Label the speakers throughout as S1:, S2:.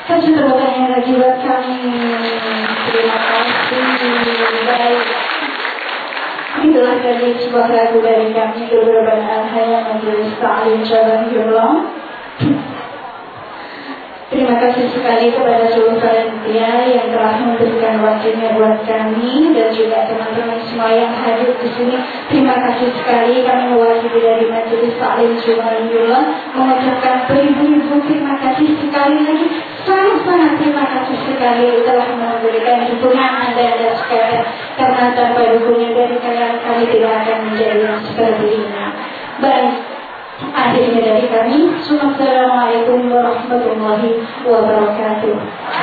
S1: Kasih tepuk tangan lagi buat kami. Terima kasih. Baik. Itulah tadi sebuah lagu dari kami beberapa Al-Hayat Majelis Ta'lim Jabahirullah. Terima kasih sekali kepada seluruh panitia yang telah memberikan waktunya buat kami dan juga teman-teman semua yang hadir di sini. Terima kasih sekali kami mewakili dari Majelis Ta'lim Jabahirullah mengucapkan beribu-ribu terima kasih sekali lagi. Sangat-sangat terima kasih sekali telah memberikan dukungan Anda sekalian, karena tanpa dukungan dari kalian kami tidak akan menjadi yang seperti ini. Baik. Akhirnya dari kami, Assalamualaikum warahmatullahi wabarakatuh.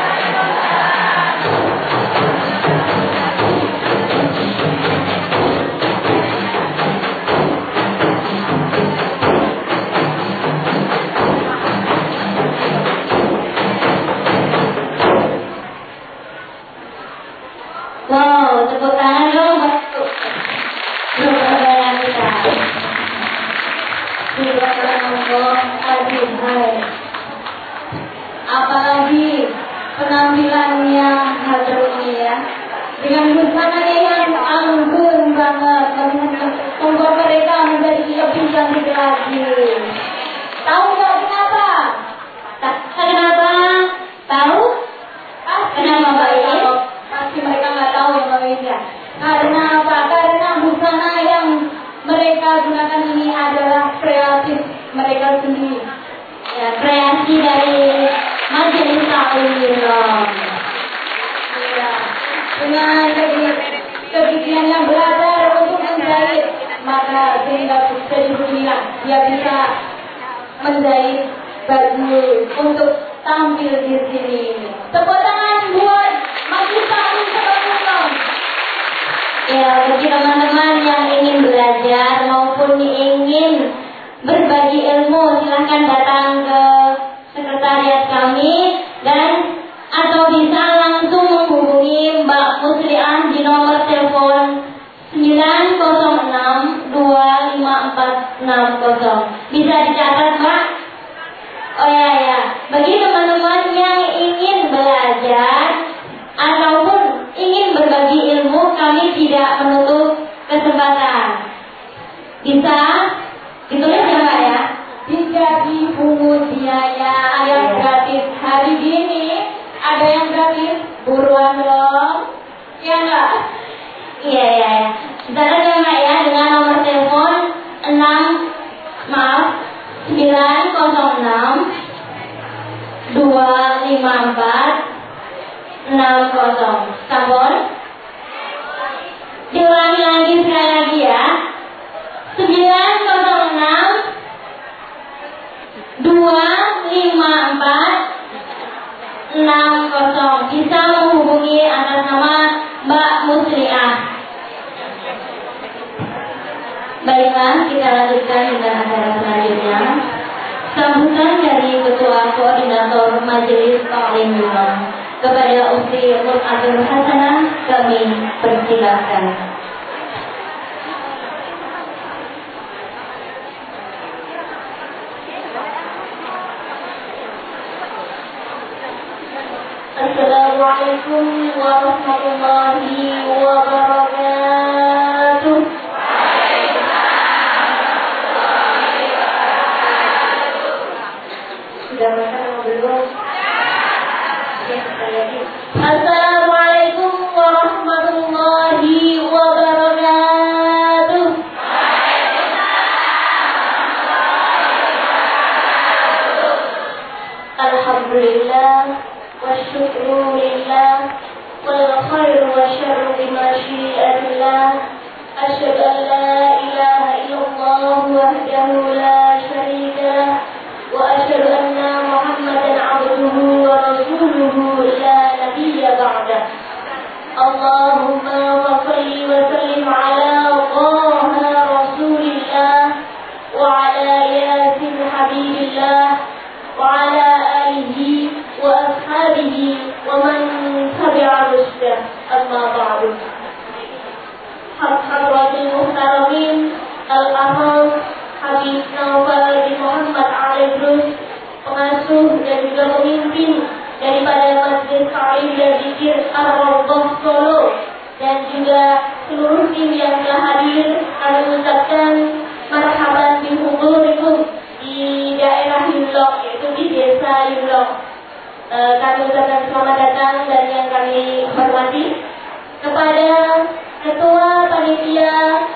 S1: Wow, tepuk tangan dong. Belum kebayang kita. Apalagi penampilannya hadir ini ya, dengan busananya yang anggun banget, membuat mereka menjadi lebih cantik lagi. Tahu nggak kenapa? Kenapa? Tahu? Kenapa Mbak ini? Pasti mereka nggak tahu ya Mbak Meja. Karena apa? Karena busana yang mereka gunakan ini adalah kreatif mereka sendiri, ya, kreasi dari Majelis Ta'lim. Ya, dengan kegigihan yang belajar untuk menjahit, maka sehingga sejujurnya dia bisa menjahit baju untuk tampil di sini. Tepuk tangan buat Majelis Ta'lim Jabahirullah. Ya, bagi teman-teman yang ingin belajar maupun ingin berbagi ilmu, silahkan datang ke sekretariat kami dan atau bisa langsung menghubungi Mbak Musliah di nomor telepon 906254660. Bisa dicatat Mbak? Oh ya. Bagi teman-teman yang ingin belajar ataupun ingin berbagi ilmu, kami tidak menutup kesempatan. Bisa ditulis ya Mbak ya? Tidak dipungut biaya, ada yang gratis. Hari ini ada yang gratis, buruan dong. Ya enggak? Iya. Catat ya Mbak ya, dengan nomor telepon 906 254 60. Sampun? Diulangi lagi sekali lagi ya. 906 254 60. Bisa menghubungi atas nama Mbak Musliah. Baiklah, kita lanjutkan dengan acara selanjutnya. Sambutan dari Ketua Koordinator Majelis Ta'lim kepada Ufti Abdul Hasanah kami persilakan. Assalamualaikum warahmatullahi wabarakatuh. Sudah makan belum? Assalamualaikum warahmatullahi wabarakatuh. Alhamdulillah wa syukru lillah wal khairu wa syarru bimasyiatillah. Asyhadu an la ilaha illallah wahdahu la syarika lah wa asyhadu anna Muhammadan abduhu wa rasuluhu la nabiyya ba'dah. Allahumma shalli wa sallim ala Taha Rasulillah wa ala yasin habibillah wa ala alihi wa ashabihi wa man tabi'a rusdah. Amma ba'du. Hadratul muhtaramin al-aham Habib Naufal bin Muhammad Al-Idrus, pengasuh dan juga pemimpin dari
S2: muslim yang telah hadir, kami ucapkan marhaban bihudurikum di daerah Yulok, yaitu di desa Yulok. Kami ucapkan selamat datang dan yang kami hormati kepada Ketua Panitia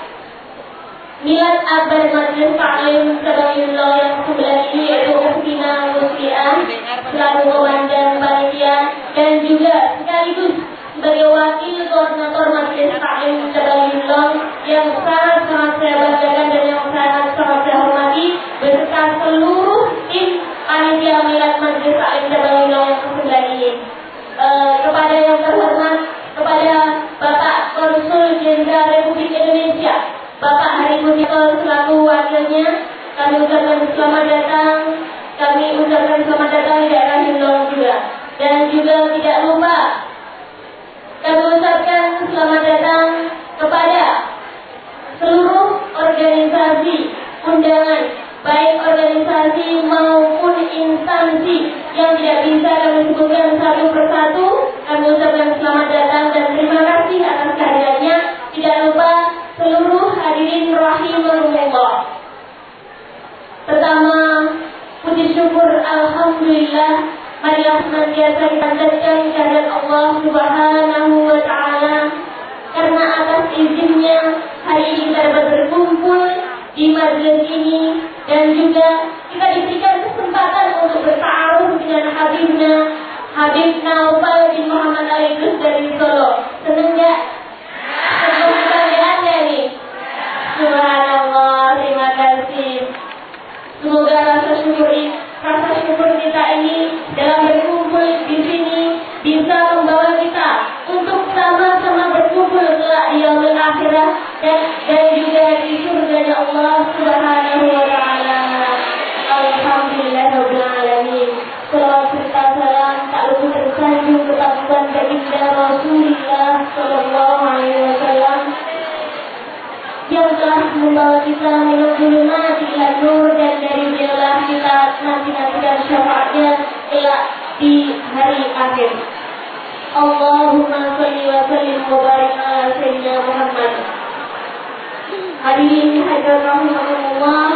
S2: Milad Akbar Majelis Taklim Cabang Yulok yang ke-9 ini, yaitu Ukhtina Musliah selaku komandan panitia, dan juga sekaligus sebagai wakil koordinator Majelis Taklim Cabang Yulok yang sangat-sangat saya banggakan dan yang sangat-sangat saya hormati, beserta seluruh tim panitia Milad Majelis Taklim Cabang Yulok yang ke-9 ini. Kepada yang terhormat, kepada Bapak Konsul Jenderal Republik Indonesia Bapak Hari Mutikol selaku wakilnya, kami ucapkan selamat datang. Kami ucapkan selamat datang di daerah Yulok juga. Dan juga tidak lupa kami ucapkan selamat datang kepada seluruh organisasi undangan, baik organisasi maupun instansi yang tidak bisa kami sebutkan satu persatu. Kami ucapkan selamat datang dan terima kasih atas kehadirannya. Tidak lupa seluruh hadirin rahimahumullah. Pertama, puji syukur alhamdulillah, marilah senantiasa kita panjatkan kehadirat Allah Subhanahu wa taala, karena atas izinnya hari ini kita dapat berkumpul di majelis ini, dan juga kita diberikan kesempatan untuk bertaaruf dengan Habib Naufal bin Muhammad Al-Idrus dari Solo. Senang gak? Senang kebanggaannya nih. Subhanallah, terima kasih. Semoga rasa syukur kita ini dalam berkumpul di sini bisa membawa kita untuk sama-sama berkumpul kelak di yaumil akhirah dan juga di surganya Allah Subhanahu wa taala. Alhamdulillahirabbil alamin. Salawat serta salam tak lupa tersanjung kepada baginda Rasulullah sallallahu alaihi wasallam yang telah membawa kita menuju ila nur, dan dari beliaulah kita nanti-nantikan syafaatnya kelak di hari akhir. Allahumma sholli wa sallim wa barik ala sayyidina Muhammad. Hadirin hadirat rahimahumullah,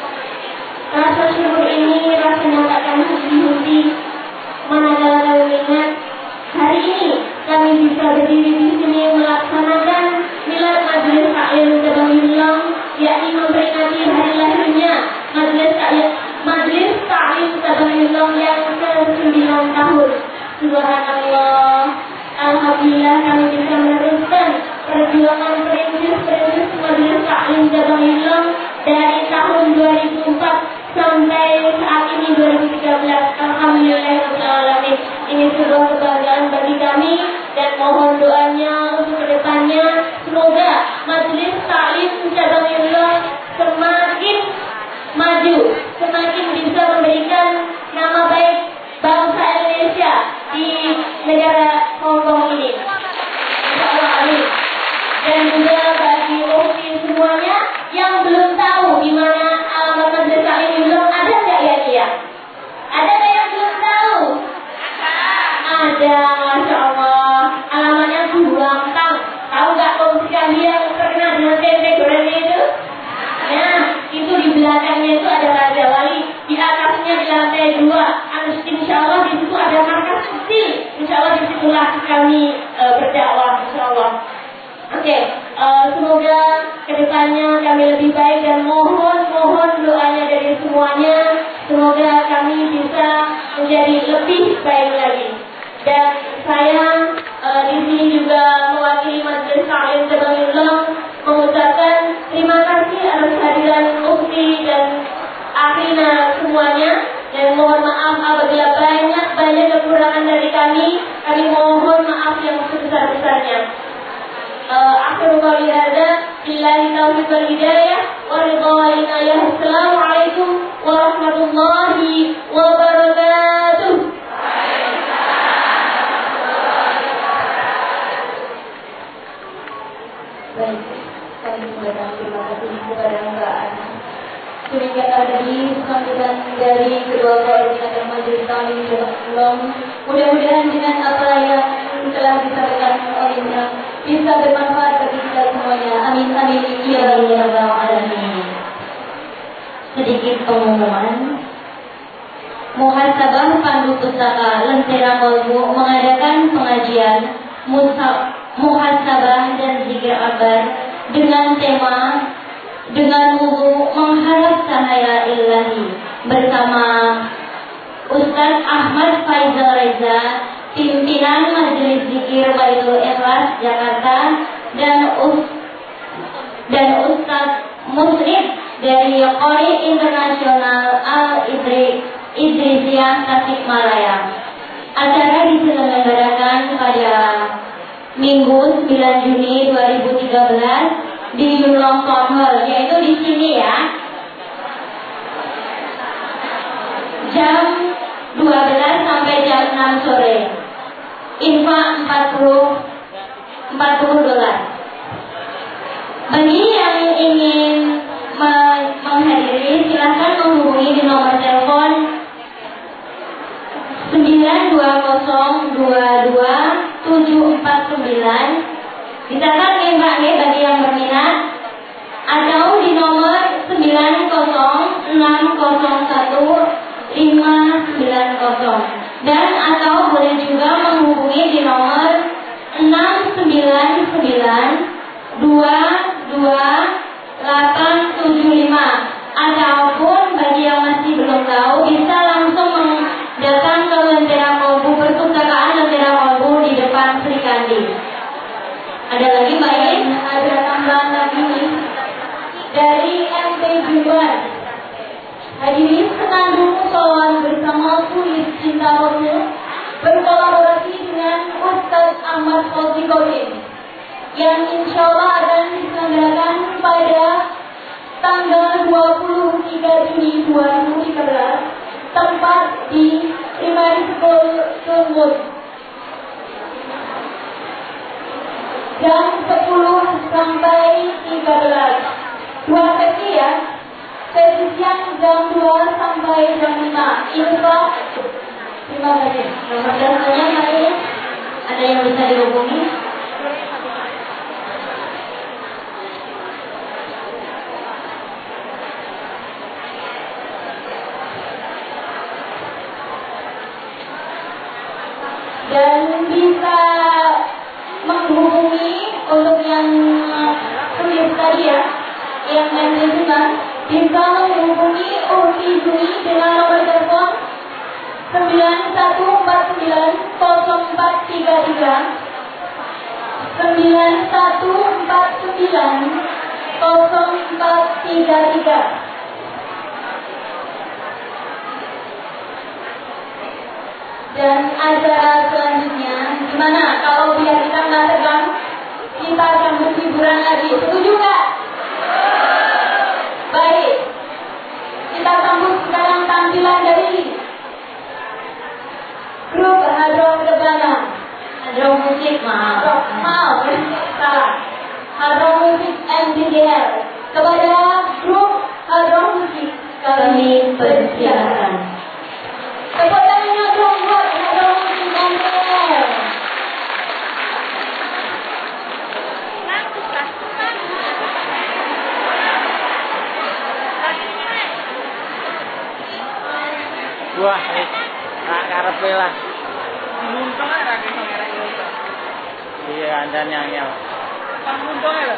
S2: rasa syukur ini rasanya takkan henti-henti manakala kami ingat hari ini kami bisa berdiri di sini melaksanakan Milad Majelis Taklim Cabang Yulok, yakni memperingati hari lahirnya Majelis Taklim Cabang Yulok yang ke-9 tahun. Subhanallah, alhamdulillah kami bisa meneruskan perjuangan prinsip-prinsip Majelis Taklim Cabang Yulok dari tahun 2004 sampai saat ini 2013. Alhamdulillahirrahmanirrahim. Ini sebuah kebanggaan bagi kami, dan mohon doanya untuk kedepannya, semoga Majelis Taklim Cabang Yulok semakin maju, semakin bisa memberikan nama baik bangsa Indonesia di negara Hongkong ini. Insyaallah, amin. Dan juga bagi ukti semuanya yang belum tahu di mana alamat Majelis Taklim Yulok, ada nggak ya dia? Ada nggak yang belum tahu? Ada, masya Allah. Alamatnya Buangtang. Tahu nggak komisi yang terkenal dengan tempe goreng itu? Nah, itu di belakangnya itu ada Raja Wali, di atasnya di lantai 2. Insya Allah di situ ada markas kecil. Insya Allah di situlah kami berdakwah. Insya Allah. Oke, semoga kedepannya kami lebih baik, dan mohon doanya dari semuanya. Semoga kami bisa menjadi lebih baik lagi. Dan saya di sini juga mewakili Majelis Taklim Cabang Yulok mengucapkan terima kasih atas kehadiran ukti dan akhirnya semuanya, dan mohon maaf apabila banyak kekurangan dari kami. Kami mohon maaf yang sebesar-besarnya. Akhirul qawli hadza billahi taufiq wal hidayah wa ridha wal inayah. Assalamualaikum warahmatullahi wabarakatuh. Baik, kami mengucapkan terima kasih kepada Mbak Ana. Demikian tadi sambutan dari kedua koordinator Majelis Taklim Cabang Yulok. Mudah-mudahan dengan apa yang telah disampaikan olehnya
S1: bisa bermanfaat bagi kita semuanya. Amin amin ya rabbal alamin.
S2: Sedikit pengumuman. Muhasabah Pandu Pustaka Lentera Kolbu mengadakan pengajian muhasabah dan zikir akbar dengan tema dengan wudu mengharap cahaya ilahi bersama Ustaz Ahmad Faizal Reza, pimpinan Majelis Zikir Baitul Ikhlas Jakarta, dan Ustaz Muslim dari Qori Internasional Idrisiyah Tasikmalaya. Acara diselenggarakan pada Minggu 9 Juni 2013 di Yulong Town Hall, yaitu di sini ya. Jam 12 sampai jam 6 sore. Infak $40. Bagi yang ingin menghadiri silahkan menghubungi di nomor telepon 920222749. Bisa kan nih Mbak nih bagi yang berminat, atau di nomor 906015990, dan atau boleh juga menghubungi di nomor 699227875. Ataupun bagi yang masih belum tahu bisa langsung datang ke Lentera Kolbu Perpustakaan Lentera Kolbu di depan Sri Kandi. Ada lagi Mbak Yin?
S1: Ada tambahan lagi dari MP Jumat. Hadirin senandung soal bersama Tulis Cinta Romu berkolaborasi dengan Ustaz Ahmad Fauzi Qadim yang insya Allah akan diselenggarakan pada tanggal 23 Juni 2013, tempat di Primary School Sunwood, jam 10 sampai 13. Dua sesi ya. Sesi siang jam 2 sampai jam 5. Info. Terima kasih.
S2: Nomor teleponnya Mbak Yin, ada yang bisa dihubungi?
S1: Dan bisa menghubungi untuk yang tulis tadi ya, yang manajemen, bisa menghubungi Urfi Juni dengan nomor telepon 91490433 91490433. Dan acara selanjutnya gimana kalau biar kita nggak tegang, kita sambut hiburan lagi, setuju nggak? Baik, kita sambut sekarang tampilan dari grup Hadroh Kebana.
S2: Hadroh Musik, maaf,
S1: salah. Hadroh Musik MDDL. Kepada grup Hadroh Musik kami persilakan. Tepuk tangannya dong buat Hadroh Musik MDDL.
S3: Wah, tak karepe lah. Muntung ae ra kene rek yo. Iya, andan nyangel. Pas muntung ae lho.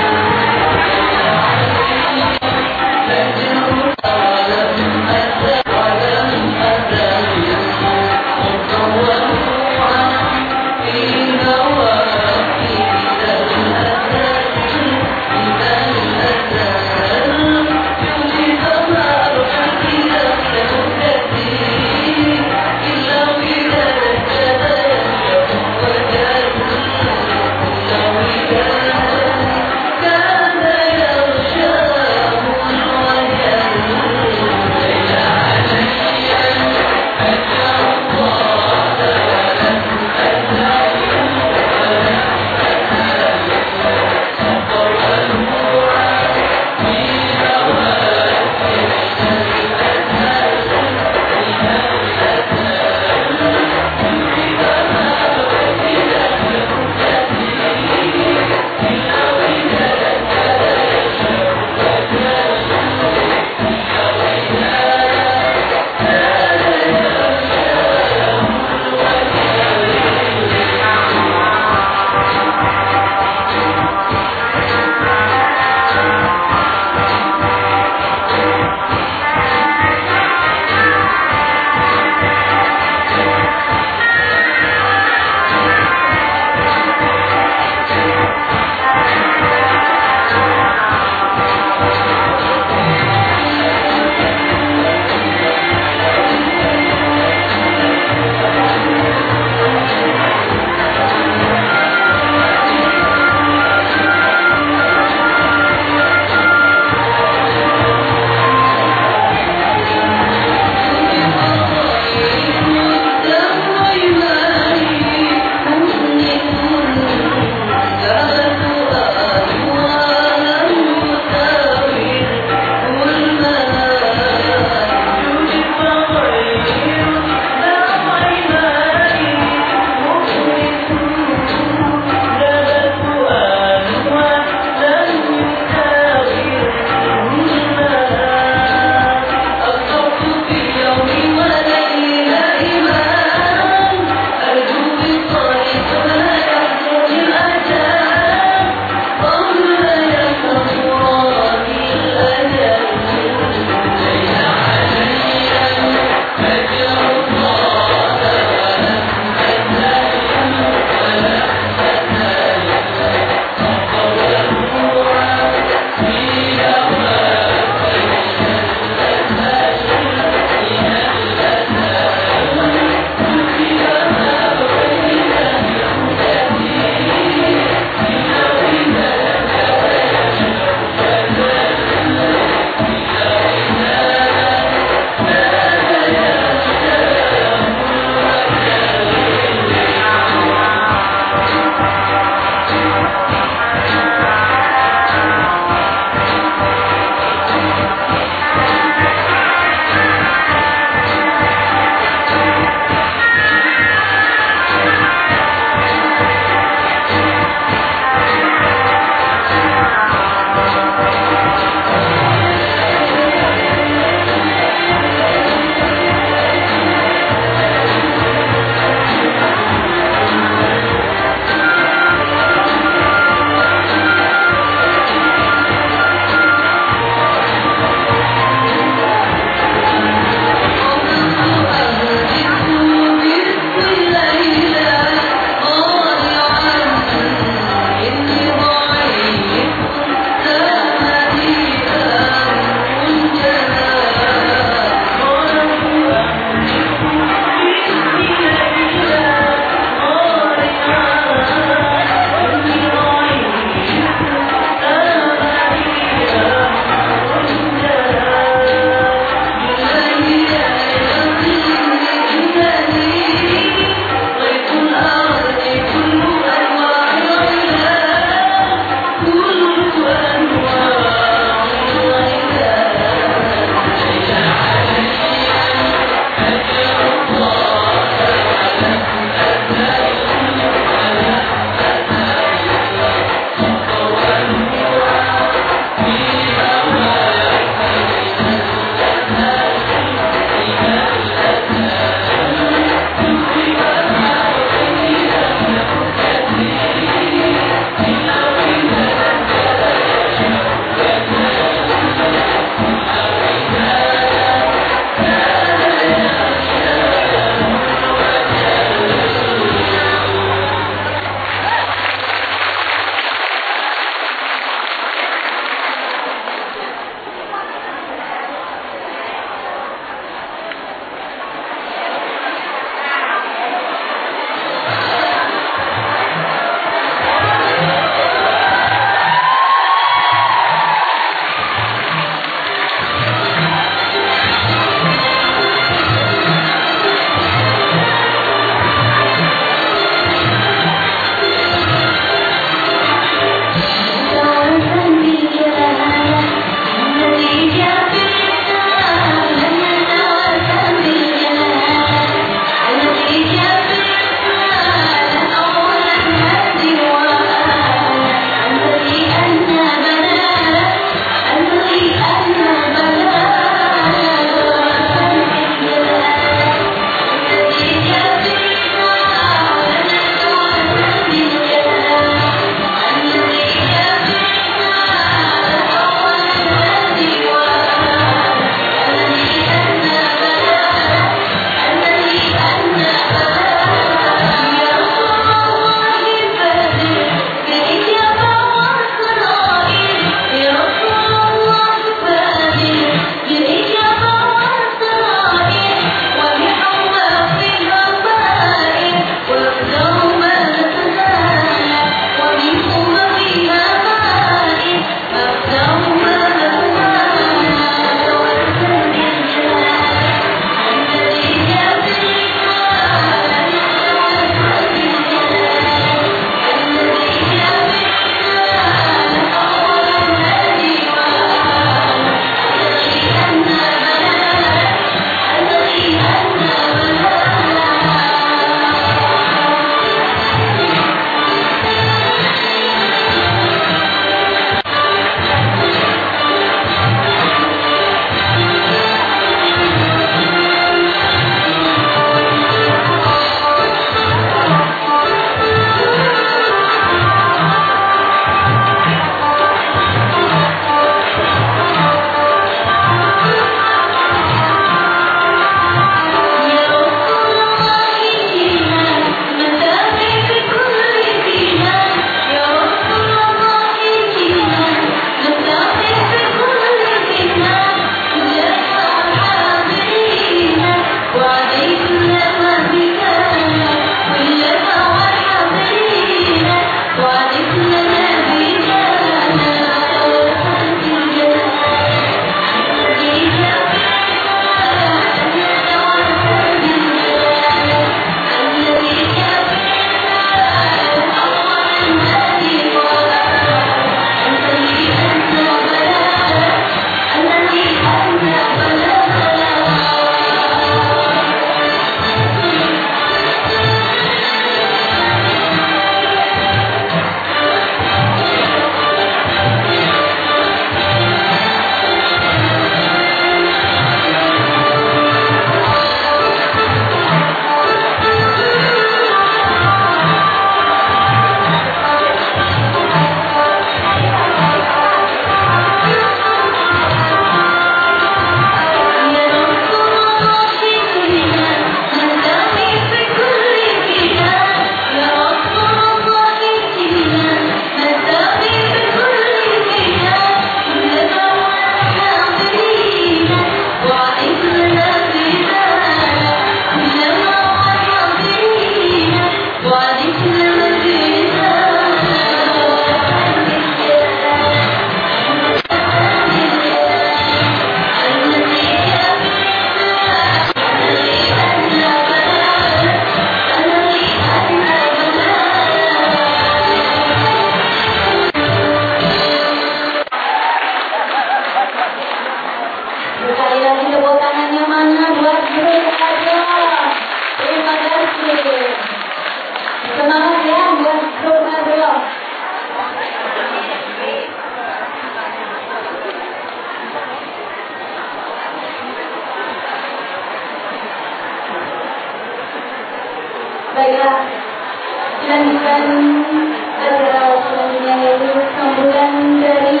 S1: Dan acara selanjutnya yaitu sambutan dari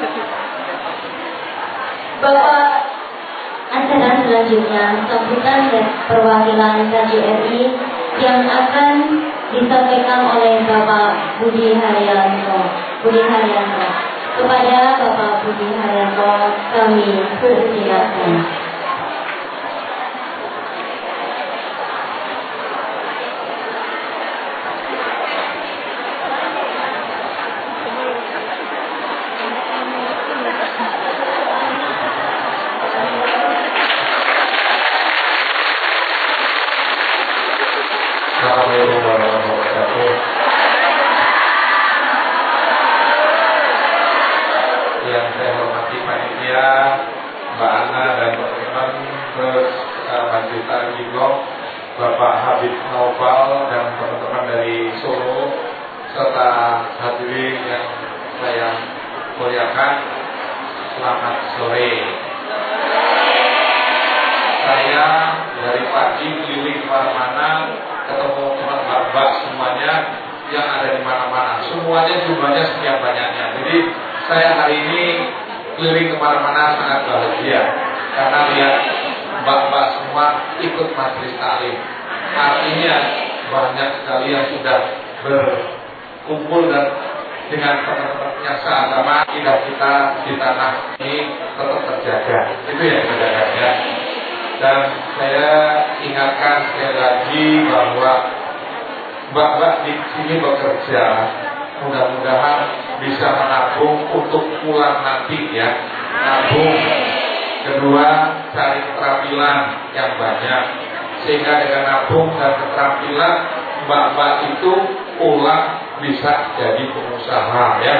S1: Bapak.
S2: Acara selanjutnya sambutan dan perwakilan KJRI yang akan disampaikan oleh Bapak Budi Haryanto. Kepada Bapak Budi Haryanto kami persilakan.
S4: Assalamualaikum warahmatullahi wabarakatuh. Yang saya hormati panitia, Mbak Ana dan teman-teman, terus Majita Gilong, Bapak Habib Naufal dan teman-teman dari Solo, serta hadirin yang saya muliakan. Selamat sore. Saya dari pagi keliling kemana-mana, ketemu teman-teman semuanya yang ada di mana-mana. Semuanya jumlahnya sekian banyaknya. Jadi saya hari ini keliling kemana-mana sangat bahagia karena lihat mbak-mbak semua ikut majelis taklim. Artinya banyak sekali yang sudah berkumpul dan dengan teman-teman yang seagama, akidah kita di tanah ini tetap terjaga. Itu yang terjaga ya. Dan saya ingatkan sekali lagi bahwa mbak-mbak di sini bekerja, mudah-mudahan bisa menabung untuk pulang nanti ya. Nabung. Kedua, cari keterampilan yang banyak, sehingga dengan nabung dan keterampilan mbak-mbak itu pulang bisa jadi pengusaha ya.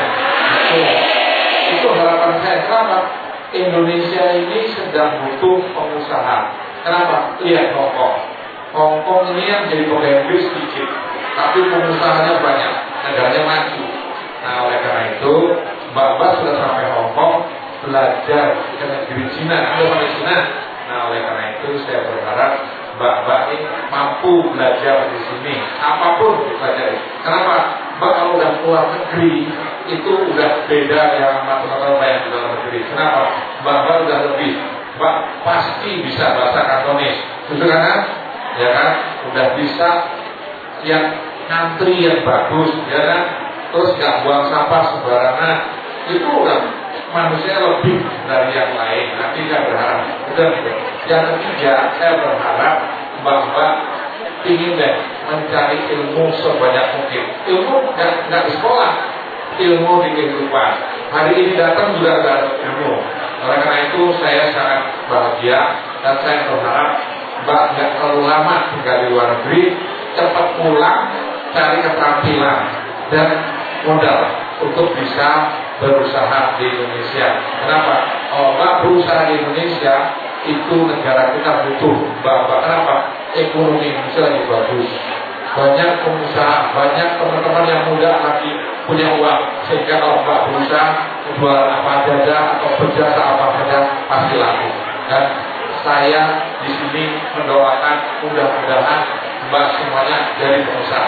S4: Itu harapan saya. Kenapa? Indonesia ini sedang butuh pengusaha. Kenapa? Lihat Hongkong ini yang jadi pegawai negeri sedikit, tapi pengusahanya banyak, negaranya maju. Nah oleh karena itu mbak-mbak sudah sampai Hongkong belajar ke negeri Cina, sudah sampai Cina. Nah oleh karena itu saya berharap mbak-mbak ini mampu belajar di sini, apapun dipelajari. Kenapa? Mbak kalau udah keluar negeri itu udah beda yang sama teman-teman yang di dalam negeri. Kenapa? Mbak-mbak udah lebih, mbak pasti bisa bahasa Kantonis, betul kan? Ya kan? Udah bisa yang ngantri yang bagus, ya kan? Terus gak buang sampah sembarangan. Itu udah manusia lebih dari yang lain. Nanti saya berharap. Betul. Yang ketiga, saya berharap mbak-mbak ingin deh mencari ilmu sebanyak mungkin. Ilmu nggak di sekolah, ilmu di kehidupan. Hari ini datang juga ada ilmu. Oleh karena itu saya sangat bahagia dan saya berharap mbak nggak terlalu lama tinggal di luar negeri, cepat pulang, cari keterampilan dan modal untuk bisa berusaha di Indonesia. Kenapa? Kalau mbak berusaha di Indonesia, itu negara kita butuh mbak. Kenapa? Ekonomi Indonesia lagi bagus. Banyak pengusaha, banyak teman-teman yang muda lagi punya uang, sehingga kalau mbak berusaha jual apa saja atau berjasa apa saja pasti laku. Dan saya di sini mendoakan mudah-mudahan mbak semuanya jadi pengusaha.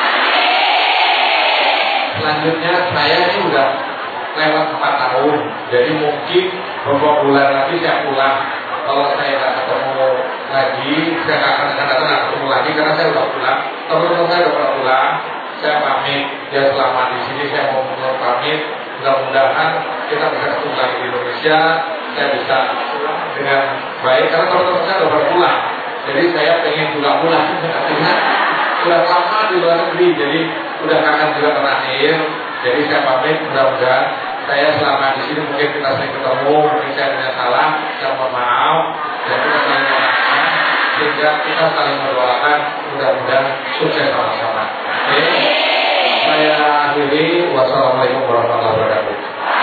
S4: Selanjutnya saya ini udah lewat 4 tahun, jadi mungkin beberapa bulan lagi saya pulang. Kalau saya nggak ketemu lagi, saya nggak akan datang ketemu lagi karena saya udah pulang. Teman-teman saya udah pulang, saya pamit. Ya selama di sini saya mau pamit. Mudah-mudahan kita bisa ketemu lagi di Indonesia. Saya bisa pulang dengan baik karena teman-teman saya udah pulang. Jadi saya pengen juga pulang. Artinya udah lama di luar negeri, jadi udah kangen juga terakhir. Jadi saya pamit, mudah-mudahan saya selama di sini mungkin kita sering ketemu, mungkin saya punya salah, saya mohon maaf, dan kita saling memaafkan, sehingga kita saling mendoakan, mudah-mudahan sukses sama-sama. Oke, saya akhiri. Wassalamualaikum warahmatullahi wabarakatuh.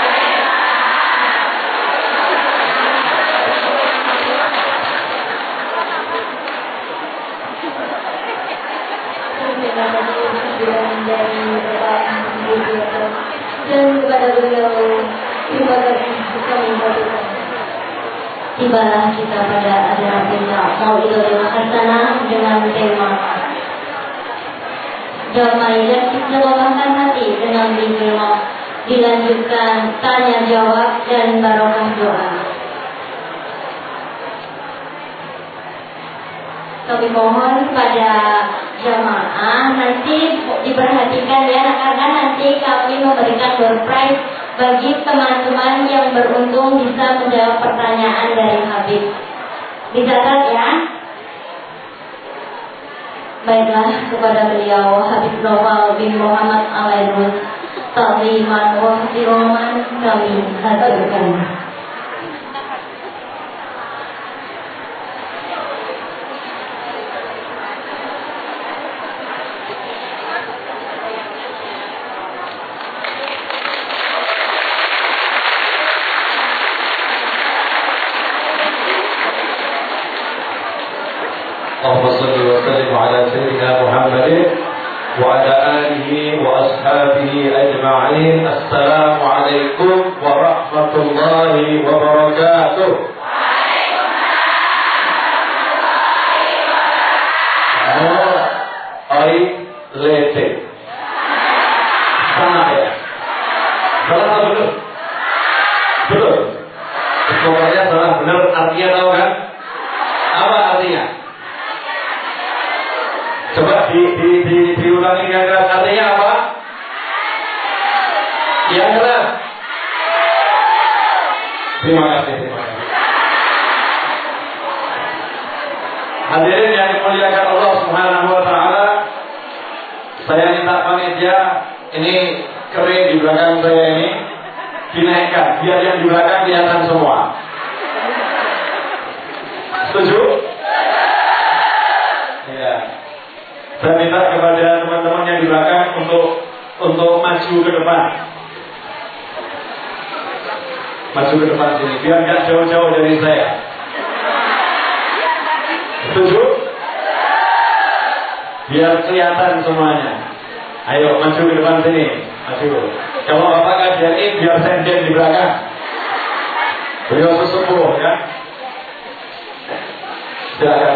S1: Dan kepada beliau terima kasih kami mengucapkan.
S2: Tibalah kita pada acara puncak Mauidul Hasanah dengan tema damai dan keselamatan hati dengan dialog. Dilanjutkan tanya jawab dan barokah doa. Kami mohon kepada jamaah nanti diperhatikan ya, karena nanti kami memberikan door prize bagi teman-teman yang beruntung bisa menjawab pertanyaan dari Habib. Dicatat ya. Baiklah, kepada beliau Habib Noval bin Muhammad Alairus Ta'ziman wa Ihtiroman kami haturkan.
S4: Allahumma salli wa sallim ala sayyidina Muhammadin wa ala alihi wa ashabihi ajma'in. Assalamu alaikum warahmatullahi wabarakatuh. Lete. Sama ya. Salah atau betul? Betul. Pokoknya salah benar artinya tahu kan? Apa artinya? Coba diulangi yang keras, artinya apa? Yang keras. Terima kasih. Hadirin yang dimuliakan Allah Subhanahu wa taala, saya minta panitia ini kering di belakang saya ini dinaikkan biar yang di belakang kelihatan semua. Setuju? Ya. Saya minta kepada teman-teman yang di belakang untuk maju ke depan. Maju ke depan sini, biar nggak jauh-jauh dari saya. Setuju? Biar kelihatan semuanya. Ayo maju ke depan sini, maju. Kalau bapak kajian ini biar senden di belakang. Beliau sesepuh ya. Silakan.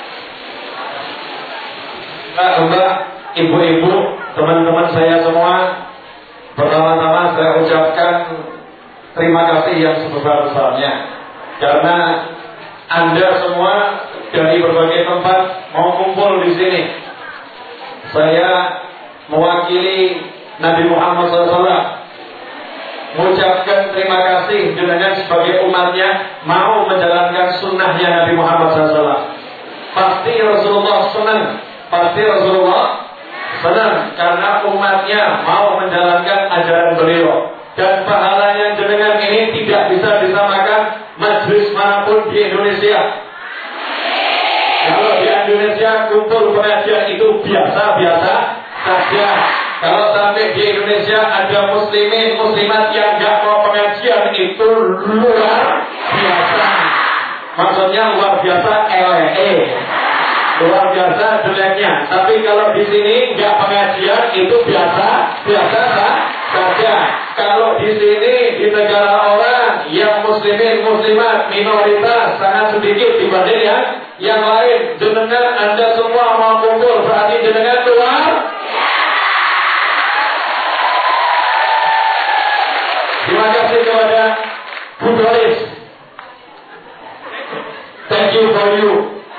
S4: Mbak, ibu-ibu, teman-teman saya semua, pertama-tama saya ucapkan terima kasih yang sebesar-besarnya karena Anda semua dari berbagai tempat mau kumpul di sini. Saya mewakili Nabi Muhammad SAW mengucapkan terima kasih dengan sebagai umatnya mau menjalankan sunnahnya Nabi Muhammad SAW. Pasti Rasulullah senang. Pasti Rasulullah senang karena umatnya mau menjalankan ajaran beliau. Dan pahalanya jenengan ini tidak bisa disamakan majelis manapun di Indonesia. Kalau di Indonesia kumpul pengajian itu biasa-biasa saja. Kalau sampai di Indonesia ada muslimin, muslimat yang gak mau pengajian itu luar biasa. Maksudnya luar biasa LE. Luar biasa jeleknya. Tapi kalau di sini nggak pengajian itu biasa saja. Kalau di sini di negara orang yang muslimin muslimat minoritas sangat sedikit dibanding yang lain. Jenengan Anda semua mau kumpul berarti jenengan luar. Terima kasih kepada Bu Doris. Thank you for you.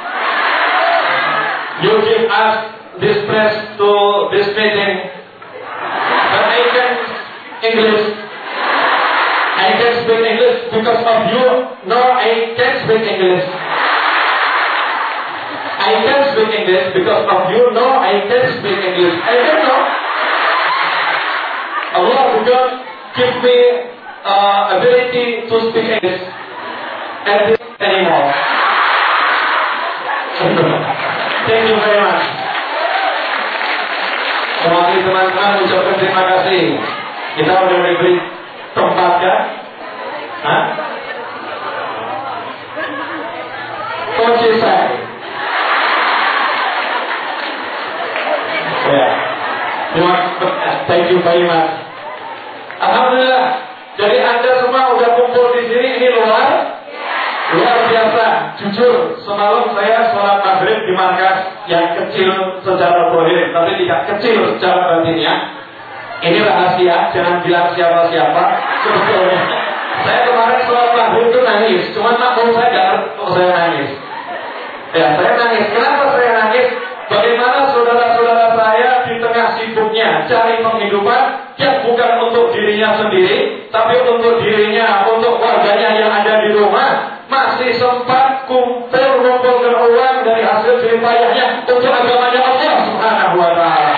S4: You give us this place to this meeting. But I can English. I can speak English because of you. No, I can't speak English. I can speak English because of you. No, I can't speak English. I don't know. Allah don't give me ability to speak English anymore. Thank you very much. Mewakili teman-teman ucapkan terima kasih. Kita sudah diberi tempat kan? Hah? Kunci saya. Ya. Thank you very much. Alhamdulillah. Jadi Anda semua udah kumpul di sini, ini luar biasa. Jujur jujur, semalam saya sholat maghrib di markas yang kecil secara zahir, tapi tidak kecil secara batinnya. Ini rahasia, jangan bilang siapa-siapa. Sebetulnya saya kemarin sholat maghrib itu nangis, cuman makmum saya nangis. Ya, saya nangis. Kenapa saya nangis? Bagaimana saudara-saudara saya di tengah sibuknya cari penghidupan, yang bukan untuk dirinya sendiri, tapi untuk dirinya, untuk warganya yang ada di rumah, masih sempat kumpulkan uang dari hasil jeripayahnya untuk agamanya Allah Subhanahu wa Ta'ala.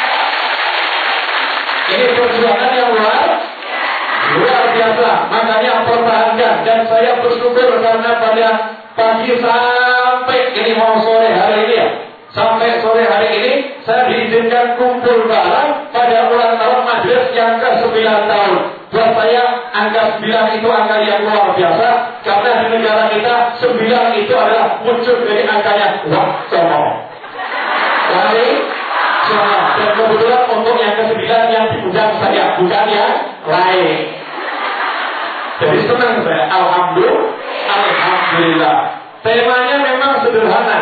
S4: Ini perjuangan yang luar biasa. Makanya pertahankan. Dan saya bersyukur karena pada pagi sampai ini mau sore hari ini ya, sampai sore hari ini saya diizinkan kumpul bareng pada ulang tahun majelis yang ke-9 tahun. Buat saya angka 9 itu angka yang luar biasa, karena di negara kita 9 itu adalah wujud dari angkanya Waksono. Dan kebetulan untuk yang ke-9 yang diundang saya, bukan yang lain. Jadi senang saya, Alhamdulillah. Temanya memang sederhana,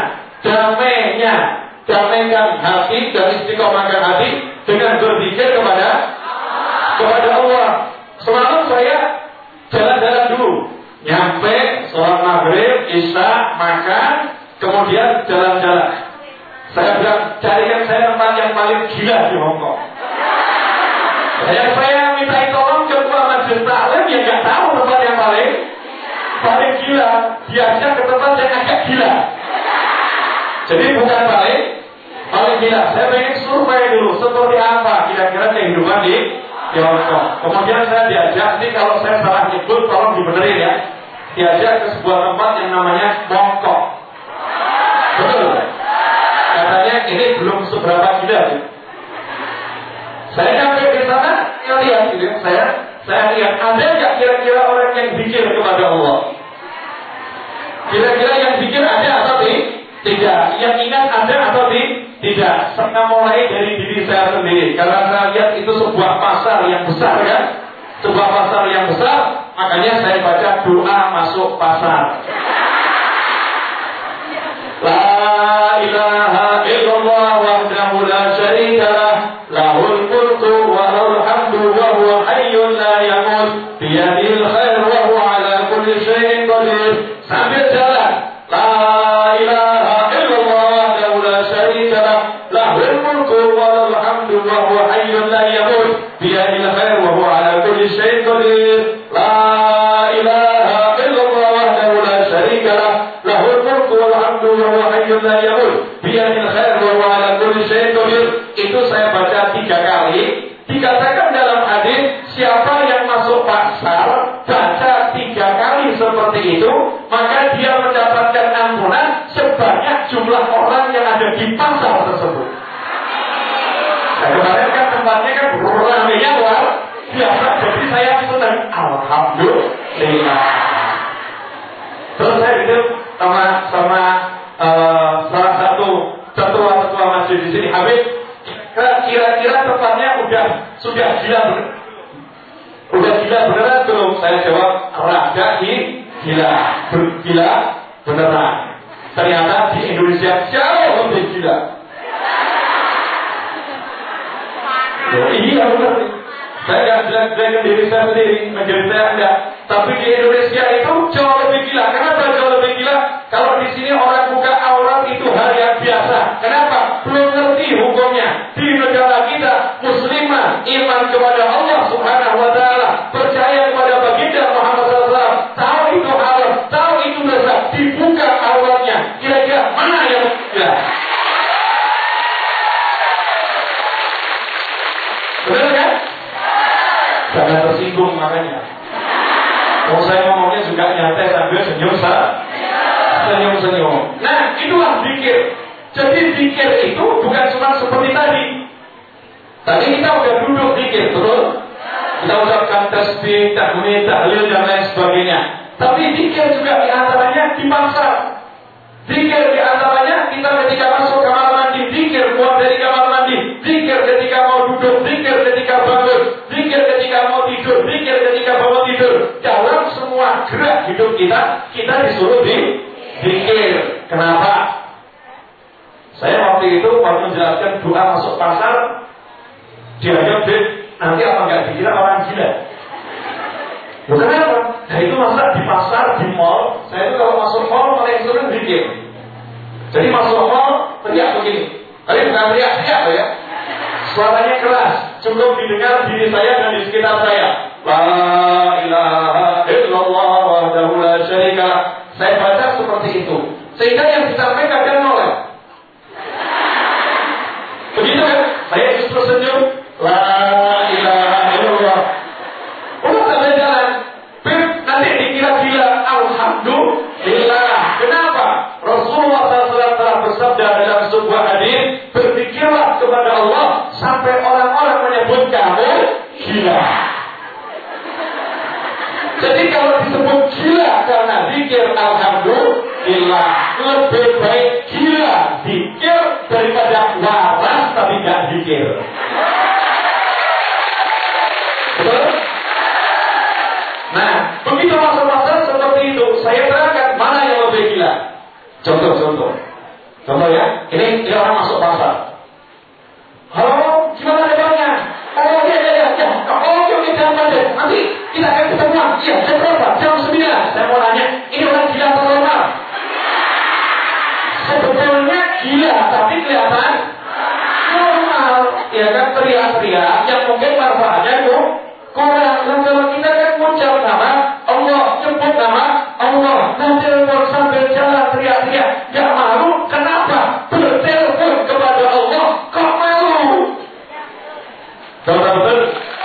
S4: damaikan hati dan istiqomahkan hati dengan berzikir kepada Allah. Semalam saya jalan-jalan dulu, nyampe sholat maghrib, isya, makan, kemudian jalan-jalan. Saya bilang, carikan saya tempat yang paling gila di Hongkong. Saya minta tolong ketua majelis taklim yang nggak tahu tempat yang paling gila, diajak ke tempat yang agak gila. Jadi bukan paling gila. Saya pengen survei dulu seperti apa kira-kira kehidupan di Hongkong. Kemudian saya diajak, ini kalau saya salah nyebut tolong dibenerin ya. Diajak ke sebuah tempat yang namanya Mongkok. Betul. Katanya ini belum seberapa gila. Saya sampai di sana, lihat gitu. Saya lihat ada nggak kira-kira orang yang zikir kepada Allah? Kira-kira yang zikir ada atau tidak? Yang ingat ada atau tidak? Saya mulai dari diri saya sendiri. Karena saya lihat itu sebuah pasar yang besar kan? Sebuah pasar yang besar, makanya saya baca doa masuk pasar. La ilaha illallah wahdahu la syarika lah, lahul mulku wa lahul hamdu wa huwa hayyun la yamut, biyadil khair wa huwa ala kulli syai'in qadir. Sambil jalan, la ilaha illallah wahdahu la syarika lah, lahul mulku wa lahul hamdu wa huwa hayyun la yamut, biyadil khair wa huwa ala kulli syai'in qadir. La ilaha illallah wahdahu la syarika lah, lahul mulku wa lahul hamdu wa huwa hayyun la yamut, biyadil khair wa huwa ala kulli syai'in qadir. Itu saya baca 3 kali. Dikatakan dalam hadis, siapa yang masuk pasar baca 3 kali seperti itu, maka dia mendapatkan ampunan sebanyak jumlah orang yang ada di pasar tersebut. Nah, kemarin kan tempatnya kan ramainya luar biasa, jadi saya senang. Alhamdulillah. Terus saya hidup sama salah satu tetua masjid di sini, Habib. Kira-kira tempatnya sudah gila beneran belum? Saya jawab, rada gila beneran. Ternyata di Indonesia jauh lebih gila. Iya benar. Saya nggak bilang diri saya sendiri, menjadi saya enggak. Tapi di Indonesia itu jauh lebih gila. Kenapa jauh lebih gila? Kalau di sini orang buka aurat itu hal yang biasa. Kenapa? Belum ngerti hukumnya. Di negara kita muslimah, iman kepada Allah Subhanahu wa Ta'ala, percaya kepada baginda Muhammad SAW, tahu itu halal, tahu itu dosa, dibuka auratnya. Kira-kira mana yang gila? Benar kan? Jangan tersinggung makanya. Kalau saya ngomongnya juga nyantai sambil senyum-senyum. Nah, itulah zikir. Jadi zikir itu bukan cuma seperti tadi. Tadi kita udah duduk zikir, betul? Kita ucapkan tasbih, tahmid, tahlil dan lain sebagainya. Tapi zikir juga diantaranya di pasar. Zikir diantaranya kita ketika masuk kamar mandi, zikir keluar dari kamar mandi, zikir ketika mau duduk, zikir ketika bangun, zikir ketika mau tidur, zikir ketika bangun tidur. Dalam semua gerak hidup kita disuruh Zikir. Kenapa? Saya waktu itu menjelaskan doa masuk pasar, diajak nanti apa nggak dikira orang gila. Bukan apa? Nah itu masa di pasar, di mall. Saya itu kalau masuk mall paling sering zikir. Jadi masuk mall teriak begini. Tapi bukan teriak-teriak ya. Suaranya keras, cukup didengar diri saya dan di sekitar saya. La ilaha illallah wahdahu la syarika lah. Saya baca seperti itu, sehingga yang disampaikan kadang nolak. Begitu kan? Saya justru senyum. La ilaha illallah. Udah sampai jalan. Nanti dikira gila. Alhamdulillah. Kenapa? Rasulullah SAW telah bersabda dalam sebuah hadis, berzikirlah kepada Allah sampai orang-orang menyebut kamu gila. Jadi kalau disebut gila karena zikir, alhamdulillah. Lebih baik gila zikir daripada waras tapi tidak zikir. Betul? Nah, begitu masa-masa seperti itu, saya terangkan mana yang lebih gila. Contoh ya, ini orang masuk pasar. Halo, gimana lebarnya? Oh iya. Oke, jangan deh. Nanti kita akan ketemuan. Iya, jam berapa? Jam 9. Saya mau nanya, ini orang gila atau normal? Sebetulnya gila, tapi kelihatan normal. Ya kan, teriak-teriak yang mungkin manfaatnya kurang. Kalau kita kan mengucap nama Allah, nyebut nama Allah, nanti telepon sambil jalan teriak-teriak, gak malu? Kenapa? Bertelepon kepada Allah kok malu? Betul?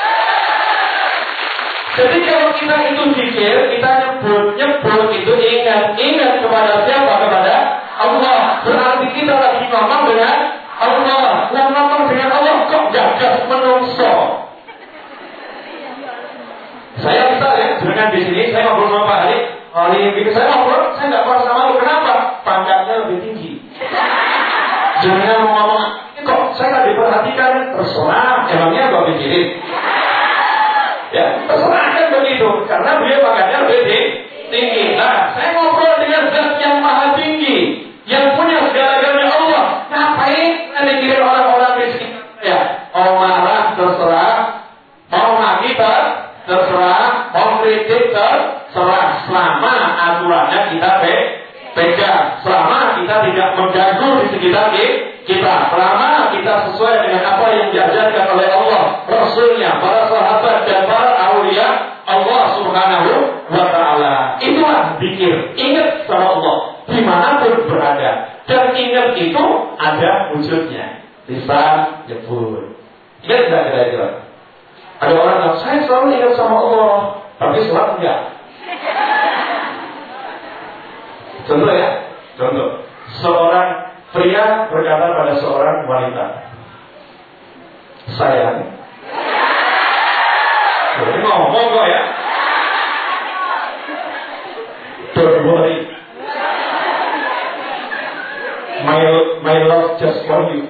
S4: Jadi kalau kita itu zikir, kita nyebut itu ingat kepada siapa? Kepada Allah. Berarti kita lagi ngomong dengan Allah. Ngomong dengan Allah kok gagas menungso. Saya misalnya, dengan di sini saya ngobrol sama Pak Ali yang saya ngobrol, saya nggak merasa malu. Kenapa? Pangkatnya lebih tinggi. Jangan ngomong, kok saya nggak diperhatikan? Terserah, emangnya gue pikirin. Ya, terserah kan begitu, karena beliau pangkatnya lebih tinggi. Nah, saya ngobrol dengan zat yang maha tinggi, yang punya segala-galanya Allah. Ngapain mikirin orang-orang miskin? Ya, mau marah terserah, mau maki terserah, mau kritik terserah, selama aturannya kita pegang, selama kita tidak mengganggu di sekitar kita, selama kita sesuai dengan apa yang diajarkan oleh Allah, Rasulnya, para sahabat dan para aulia Allah Subhanahu wa Ta'ala. Itulah zikir. Ingat sama Allah dimanapun berada, dan ingat itu ada wujudnya. Lisan nyebut. Ingat tidak kira-kira? Ada orang yang saya selalu ingat sama Allah, tapi sholat enggak. Contoh ya, seorang pria berkata pada seorang wanita, sayang, ini ngomong kok ya, don't worry, my love just for you.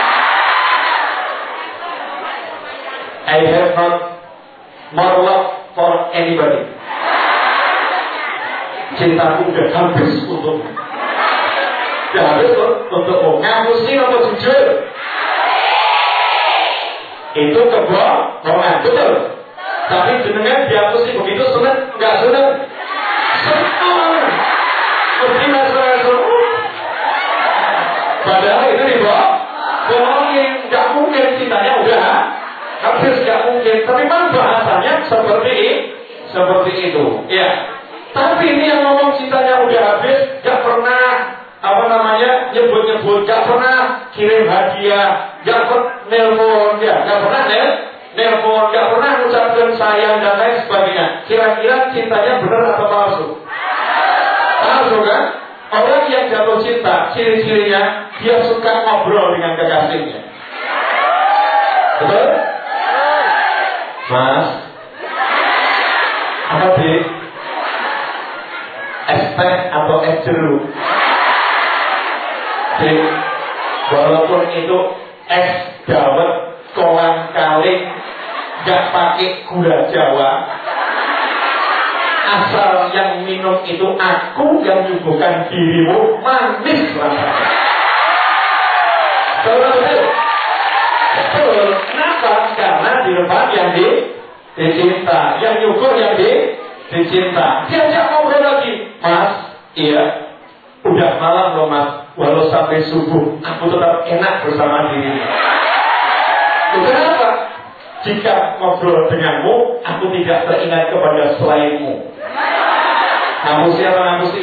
S4: I have not more love for anybody. Cintaku udah habis untukmu. Udah habis untukmu. Ngapusin atau jujur? Itu kebohongan, betul. Tapi jenengan dihapusin begitu seneng? Enggak seneng? Seneng. Mesti masalah. Padahal itu dibohongin. Gak mungkin cintanya udah habis, gak mungkin. Tapi memang bahasanya seperti itu. Ya. Tapi ini yang ngomong cintanya udah habis, gak pernah nyebut-nyebut, gak pernah kirim hadiah, gak pernah nelpon, gak pernah nelpon, gak pernah ucapkan sayang dan lain sebagainya. Kira-kira cintanya benar atau palsu? Palsu kan? Orang yang jatuh cinta, ciri-cirinya dia suka ngobrol dengan kekasihnya. Betul? Mas, apa sih? Es teh atau es jeruk? Walaupun itu es dawet, kolang kaling, gak pakai gula Jawa,
S5: Asal yang minum itu aku, yang nyuguhkan dirimu, manis rasanya. Betul. Betul. Kenapa? Karena di depan yang dicinta, yang nyuguh yang dicinta. Diajak ngobrol lagi, Mas, iya, udah malam loh Mas, walau sampai subuh, aku tetap enak bersama dirimu. Kenapa? Jika ngobrol denganmu, aku tidak teringat kepada selainmu. Ngamusi apa ngamusi?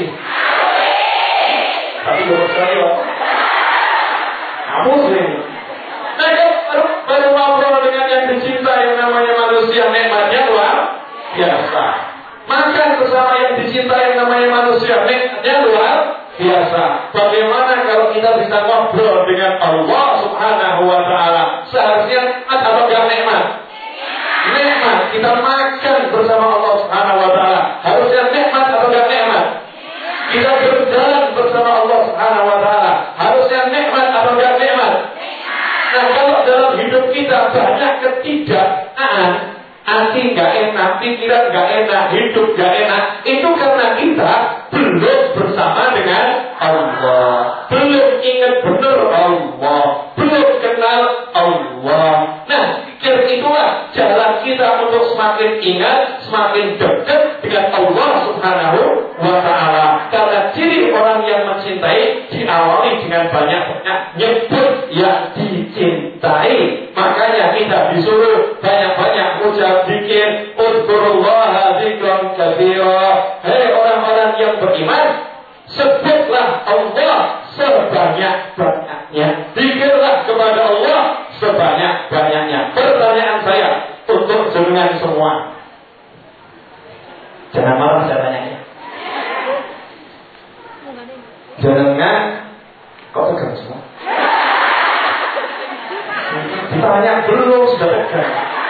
S5: Tapi baru sekali loh. Ngamusi. Nah, baru ngobrol dengan yang dicinta, yang namanya manusia, nikmatnya luar biasa. Makan bersama yang dicinta, yang namanya manusia, nikmatnya luar biasa. Bagaimana kalau kita bisa ngobrol dengan Allah Subhanahu wa ta'ala? Seharusnya nikmat atau gak nikmat? Nikmat. Kita makan bersama Allah Subhanahu wa ta'ala, harusnya nikmat atau gak nikmat? Kita berjalan bersama Allah Subhanahu wa ta'ala, harusnya nikmat atau gak nikmat? Nah, kalau dalam hidup kita banyak ketidaknaan, hati gak enak, pikiran gak enak, hidup gak enak, itu karena kita belum bersama dengan Allah, belum ingat benar Allah, belum kenal Allah. Nah, itulah jalan kita untuk semakin ingat, semakin dekat dengan Allah Subhanahu wa ta'ala. Karena ciri orang yang mencintai diawali dengan banyak-banyak nyebut yang dicintai. Makanya kita disuruh banyak-banyak ucap zikir, uzkurullaha dzikran katsira. Hei orang-orang yang beriman, sebutlah Allah sebanyak-banyaknya, zikirlah kepada Allah sebanyak-banyaknya. Pertanyaan saya untuk jenengan semua, jangan marah saya tanya. Jenengan kok tegang semua? Ditanya belum sudah tegang.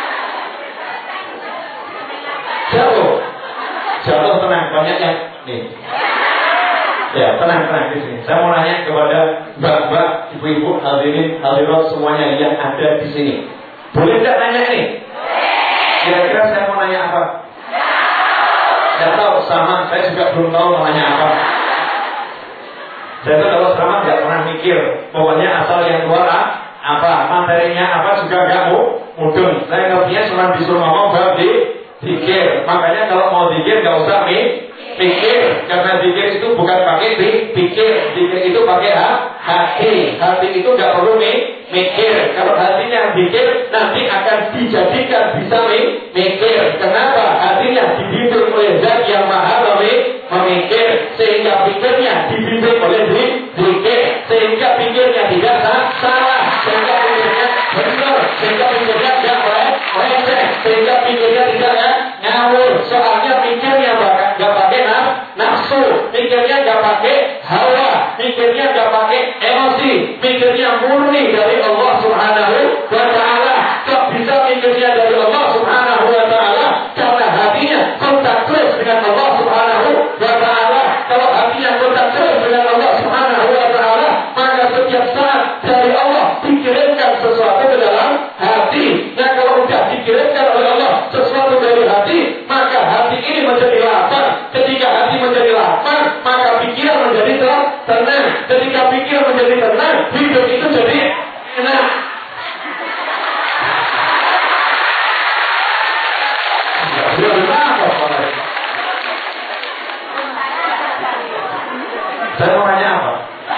S5: Jauh tenang, banyak yang nih. Ya, tenang di sini. Saya mau nanya kepada mbak-mbak, ibu-ibu, hadirin, hadirat semuanya yang ada di sini. Boleh tidak nanya ini? Kira-kira saya mau nanya apa? Tidak tahu, sama. Saya juga belum tahu mau nanya apa. Saya tuh kalau sama tidak pernah mikir. Pokoknya asal yang keluar apa, materinya apa juga nggak mudeng. Saya ngertinya cuma disuruh ngomong bab dikir. Makanya kalau mau dikir nggak usah pikir, karena zikir itu bukan pakai pikir, zikir itu pakai hati. Hati itu nggak perlu mikir. Kalau hatinya pikir, nanti akan dijadikan bisa mikir. Kenapa? Hatinya dibimbing oleh Zat yang Maha memikir, sehingga pikirnya dibimbing oleh zikir, sehingga pikirnya tidak salah, sehingga pikirnya benar, sehingga pikirnya tidak melenceng, sehingga pikirnya tidak ngawur. Soalnya pikirnya nggak pakai nafsu, pikirnya nggak pakai hawa, pikirnya nggak pakai emosi, pikirnya murni dari Allah Subhanahu wa ta'ala. Kok bisa pikirnya dari Allah Subhanahu wa ta'ala? Karena hatinya kontak terus dengan Allah Subhanahu wa ta'ala. Kalau hatinya kontak terus dengan Allah Subhanahu wa ta'ala, maka setiap saat dari Allah dikirimkan sesuatu ke dalam hati. Nah, kalau sudah dikirimkan oleh Allah sesuatu dari hati, maka hati ini menjadi lapar. Ketika hati menjadi lapar, maka pikiran menjadi tenang. Ketika pikiran menjadi tenang, hidup itu jadi enak. Saya mau nanya apa?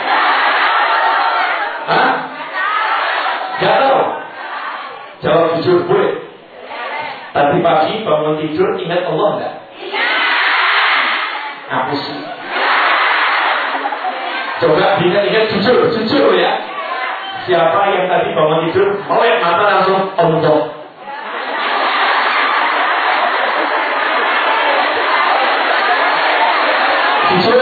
S5: Hah? Gak tahu. Jawab jujur boleh. Tadi pagi bangun tidur ingat Allah enggak? Aku sih. Coba ingat jujur ya. Siapa yang tadi bangun tidur melek mata langsung Allah? Jujur.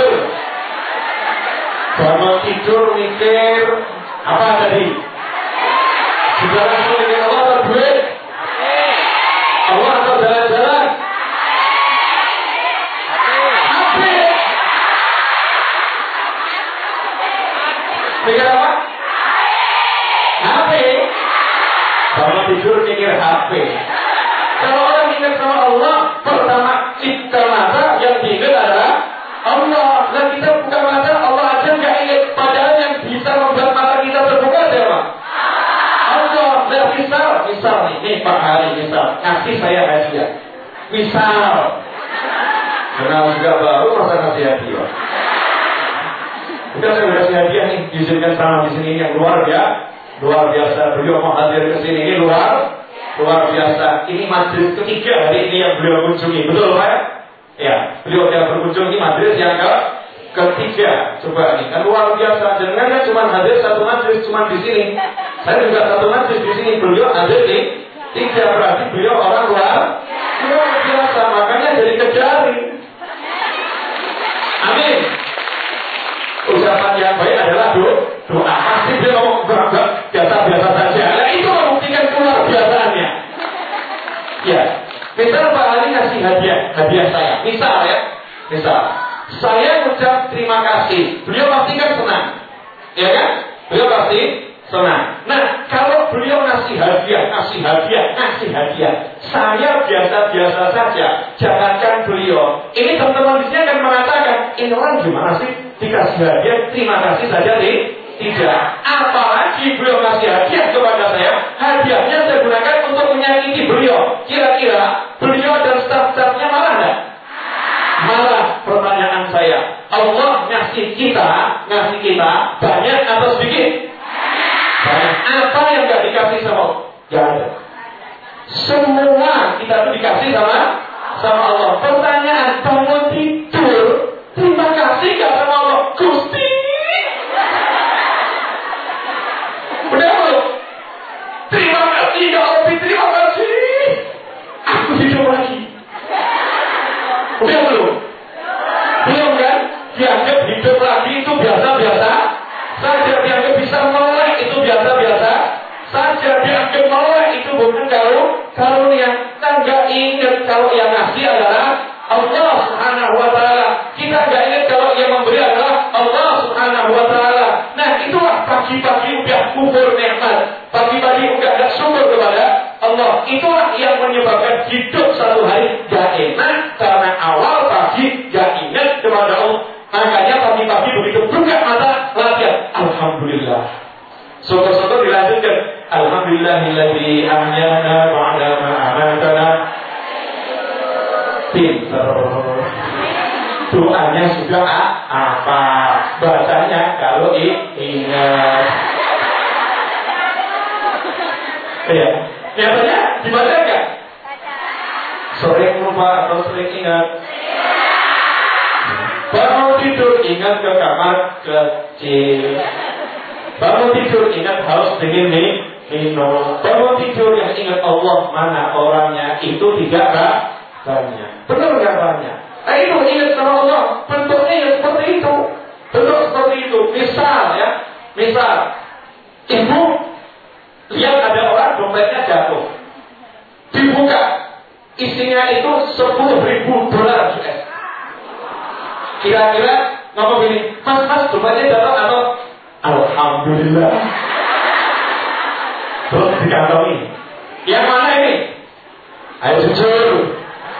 S5: Bangun tidur mikir apa tadi? Sudah langsung mikir Allah atau duit? Allah atau jalan-jalan? Mikir apa? HP. Bangun tidur mikir HP. Kalau orang mikir sama Allah, pertama cipta mata, nih Pak Hari misal ngasih saya hadiah, misal kenal juga baru masa ngasih hadiah. Kita saya kasih hadiah nih, diizinkan sama di sini yang luar biasa. Beliau mau hadir ke sini, ini luar biasa. Ini majelis ketiga hari ini yang beliau kunjungi, betul Pak? Ya, beliau yang berkunjung ini majelis yang ketiga. Coba nih, kan luar biasa. Jangan kan cuma hadir satu majelis cuma di sini. Saya juga satu majelis di sini. Beliau hadir di tiga, berarti beliau orang luar biasa. Makanya jadi kejari. Amin. Ucapan yang baik adalah doa. Pasti beliau ngomong biasa saja. Nah, itu membuktikan luar biasaannya. Ya, misal Pak Ali kasih hadiah saya. Misal saya ucap terima kasih, beliau pasti kan senang, ya kan? Beliau pasti senang. Nah, kalau beliau ngasih hadiah, saya biasa saja. Jangankan beliau, ini teman-teman di sini akan mengatakan, ini orang gimana sih dikasih hadiah, terima kasih saja nih? Tidak. Apalagi beliau ngasih hadiah kepada saya, hadiahnya saya gunakan untuk menyakiti beliau. Kira-kira beliau dan staf-stafnya marah nggak? Marah. Pertanyaan saya, Allah ngasih kita banyak atau sedikit? Banyak. Apa yang nggak dikasih sama Allah? Gak ada. Semua kita tuh dikasih sama Allah. Pertanyaan, bangun tidur, terima kasih gak sama Allah? Gusti. Udah belum? Terima kasih ya Allah, terima kasih. Aku hidup lagi. Udah belum? Belum kan? Dianggap hidup lagi itu biasa-biasa saja. Dianggap bisa melek itu biasa-biasa saja. Dianggap melek itu bukan karunia. Kita nggak ingat kalau yang ngasih adalah Allah Subhanahu Wa Taala. Kita nggak ingat kalau yang memberi adalah Allah Subhanahu Wa Taala. Nah, itulah pagi-pagi udah kufur nikmat, pagi-pagi udah ada syukur kepada Allah. Itulah yang menyebabkan hidup satu hari gak enak karena awal pagi gak ingat kepada Allah. Makanya pagi-pagi begitu buka mata latihan alhamdulillah. Syukur-syukur dilanjutkan alhamdulillahilladzi ahyana ba'da ma amatana. Pinter. Doanya sudah apa? Bacanya kalau ingat. Iya. Biasanya dibaca enggak? Sering lupa atau sering ingat? Bangun tidur ingat ke kamar kecil. Bangun tidur ingat harus dingin minum. Bangun tidur yang ingat Allah mana orangnya itu tidak banyak. Benar nggak banyak? Nah itu ingat sama Allah. Bentuknya yang seperti itu. Bentuk seperti itu. Misal ibu lihat ada orang dompetnya jatuh, dibuka, isinya itu $10.000 US. Kira-kira ngomong gini, mas dompetnya jatuh atau alhamdulillah. Terus dikantongi. Yang mana ini? Ayo jujur.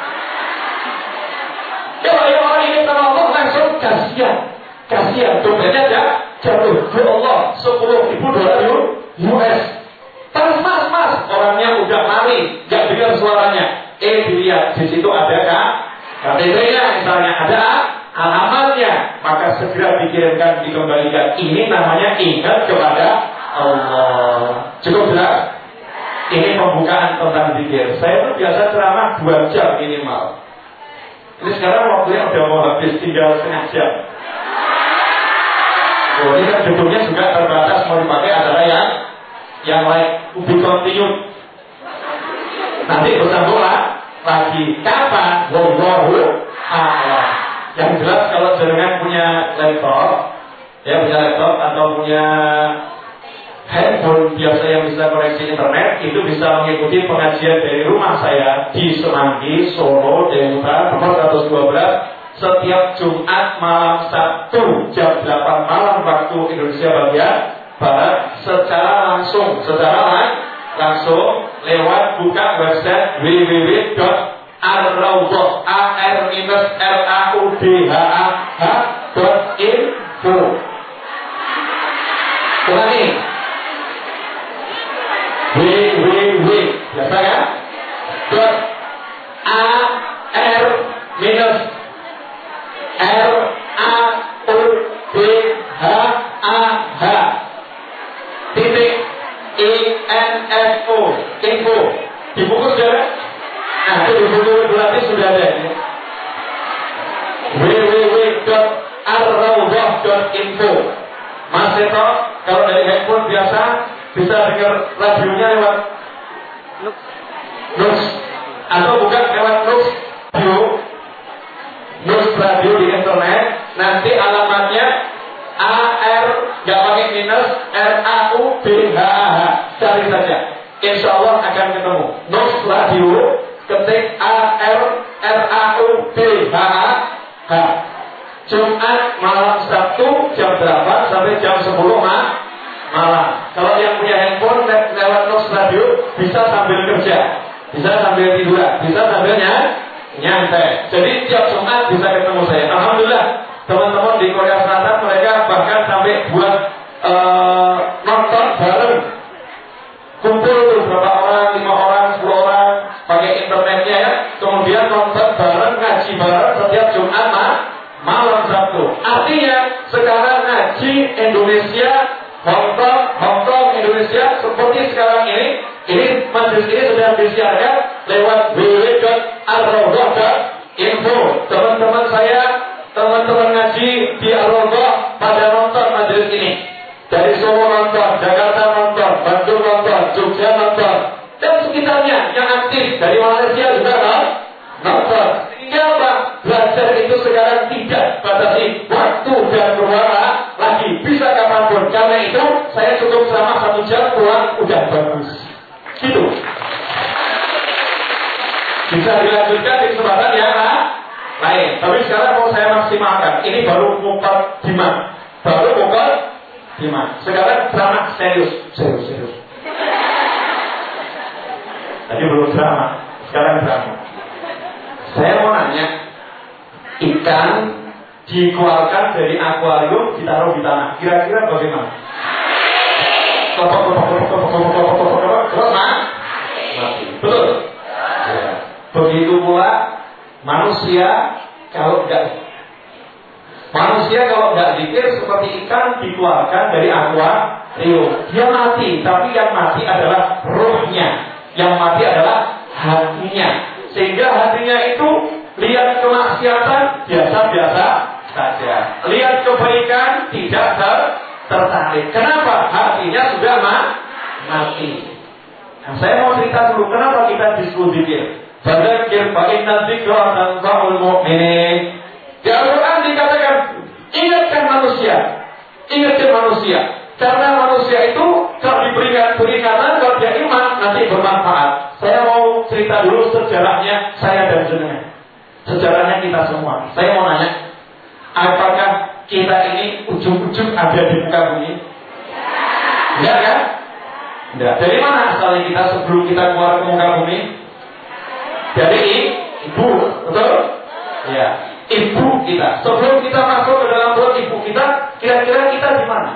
S5: Kalau orang ini sama Allah langsung kasihan dompetnya jatuh. Ya Allah, $10.000 US. Terus mas, orangnya udah lari, gak dengar suaranya. Dilihat di situ ada KTP-nya, misalnya ada alamatnya, maka segera dikirimkan, dikembalikan. Ini namanya ingat kepada Allah. Cukup jelas? Ini pembukaan tentang zikir. Saya tuh biasa ceramah 2 jam minimal. Ini sekarang waktunya udah mau habis, tinggal setengah jam. Oh, ini kan gedungnya juga terbatas, mau dipakai adalah yang lain. Ubi continue. Nanti bersambung lagi. Kapan? Wallahu a'lam. Yang jelas kalau jenengan punya laptop atau punya handphone biasa yang bisa koneksi internet, itu bisa mengikuti pengajian dari rumah saya di Semanggi, Solo, Delta, nomor 112 setiap Jumat malam Sabtu jam 8 malam waktu Indonesia bagian Barat secara langsung lewat buka website www.ar-laudh.info. Ulangi. www. Biasa minus RAUBHAH titik INFO info di buku sudah ada? Nah itu di buku berarti sudah ada ya. www.arrawdah.info. Mas Seto kalau dari handphone biasa bisa dengar radionya lewat Nux atau bukan lewat Nux radio di internet. Nanti alamatnya AR nggak pakai minus RAUBHAH, cari saja. Insya Allah akan ketemu Nux radio, ketik AR RAUBHAH. Jumat malam Sabtu jam 8 sampai jam 10 malam. Kalau yang punya handphone lewat Nux radio bisa sambil kerja, bisa sambil tiduran, bisa sambil nyantai. Jadi tiap Jumat bisa ketemu saya. Alhamdulillah teman-teman di Korea Selatan mereka bahkan sampai buat nonton bareng. Kumpul beberapa orang, 5 orang, 10 orang pakai internetnya ya. Kemudian nonton bareng, ngaji bareng setiap Jumat malam Sabtu. Artinya sekarang ngaji Indonesia, Hongkong Indonesia seperti sekarang ini majelis ini sudah disiarkan lewat www.arrawdah.info. Teman-teman saya, teman-teman ngaji di Ar-Rawdah pada nonton majelis ini. Dari Solo nonton, Jakarta nonton, Bandung nonton, Jogja nonton, dan sekitarnya yang aktif dari Malaysia juga nonton. Kenapa? Belajar itu sekarang tidak batasi waktu dan ruang lagi, bisa kapanpun. Karena itu saya cukup selama 1 jam pulang udah bagus. Gitu. Bisa dilanjutkan di kesempatan yang lain. Tapi sekarang mau saya maksimalkan. Ini baru mukadimah. Sekarang drama serius. Tadi belum drama, sekarang drama. Saya mau nanya, ikan dikeluarkan dari akuarium ditaruh di tanah, kira-kira bagaimana? Mati. Betul? Ya. Begitu pula manusia kalau tidak zikir seperti ikan dikeluarkan dari akuarium, dia mati. Tapi yang mati adalah rohnya, yang mati adalah hatinya. Sehingga hatinya itu lihat kemaksiatan biasa-biasa saja, lihat kebaikan tidak tertarik. Kenapa? Hatinya sudah mati. Nah, saya mau cerita dulu kenapa kita disuruh zikir. Fadzakir fa inna dzikra tanfa'ul mu'minin. Di Al-Quran dikatakan ingatkan manusia. Karena manusia itu kalau diberikan peringatan, kalau dia iman nanti bermanfaat. Saya mau cerita dulu sejarahnya saya dan jenengan. Sejarahnya kita semua. Saya mau nanya, apakah kita ini ujung-ujung ada di muka bumi? Enggak kan? Enggak. Dari mana asalnya kita sebelum kita keluar ke muka bumi? Dari ibu, betul? Ya, ibu kita. Sebelum kita masuk ke dalam perut ibu kita, kira-kira kita di mana?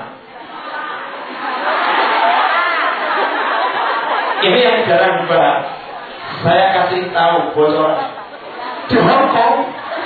S5: Ini yang jarang dibahas. Saya kasih tahu bocoran. Di Hong Kong.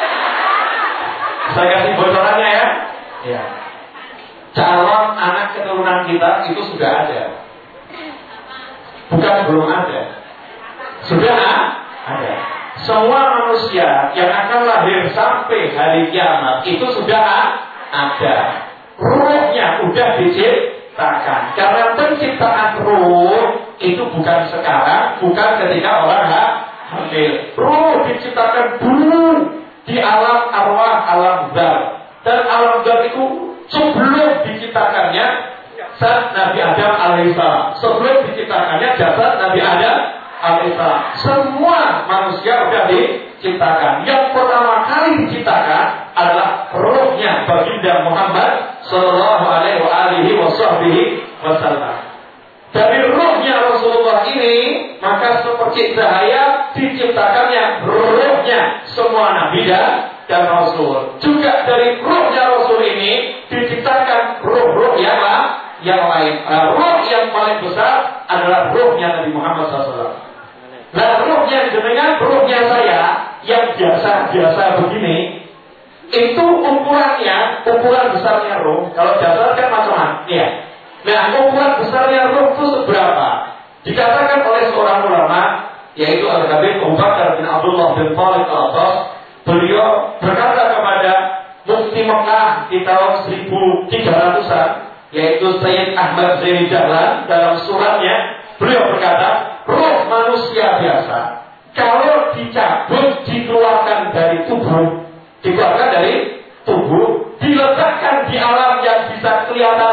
S5: Saya kasih bocorannya ya. Ya. Calon anak keturunan kita itu sudah ada. Bukan belum ada. Sudah ada. Semua manusia yang akan lahir sampai hari kiamat itu sudah ada. Ruhnya udah diciptakan. Karena penciptaan ruh itu bukan sekarang, bukan ketika orang hamil. Ruh diciptakan dulu di alam arwah, alam zat. Dan alam zat itu sebelum diciptakannya jasad Nabi Adam alaihissalam. Sebelum diciptakannya jasad Nabi Adam alaihissalam. Semua manusia sudah diciptakan. Yang pertama kali diciptakan adalah ruhnya baginda Muhammad sallallahu alaihi wasallam. Dari ruhnya Rasulullah ini, maka seperti cahaya diciptakannya ruhnya semua nabi dan rasul. Juga dari ruhnya Rasul ini diciptakan ruh-ruh yang lain. Ruh yang paling besar adalah ruhnya Nabi Muhammad SAW. Nah, ruhnya jenengan, ruhnya saya yang yang biasa begini, itu ukuran besarnya ruh. Kalau jasad kan macam-macam, ya. Nah, ukuran besarnya ruh itu seberapa? Dikatakan oleh seorang ulama, yaitu Al-Habib Abu Bakar bin Abdullah bin Thalib Al-Atas. Beliau berkata kepada Mufti Mekah di tahun 1300-an, yaitu Sayyid Ahmad Zaini Dahlan, dalam suratnya beliau berkata, roh manusia biasa kalau dicabut dikeluarkan dari tubuh, diletakkan di alam yang bisa kelihatan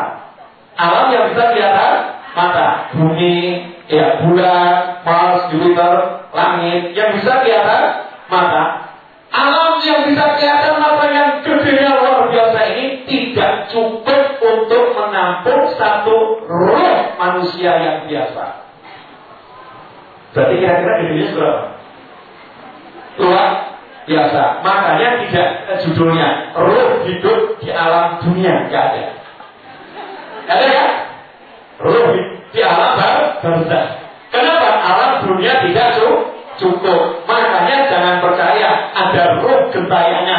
S5: mata, bumi, ya, bulan, Mars, Jupiter, langit yang bisa kelihatan mata. Alam yang bisa kelihatan mata yang gedenya luar biasa ini tidak cukup untuk menampung satu roh manusia yang biasa. Berarti kira-kira gedenya berapa? Luar biasa. Makanya tidak judulnya roh hidup di alam dunia, nggak ada. Ada ya? Roh di alam barzakh. Kenapa? Alam dunia tidak cukup. Makanya jangan percaya ada roh gentayangan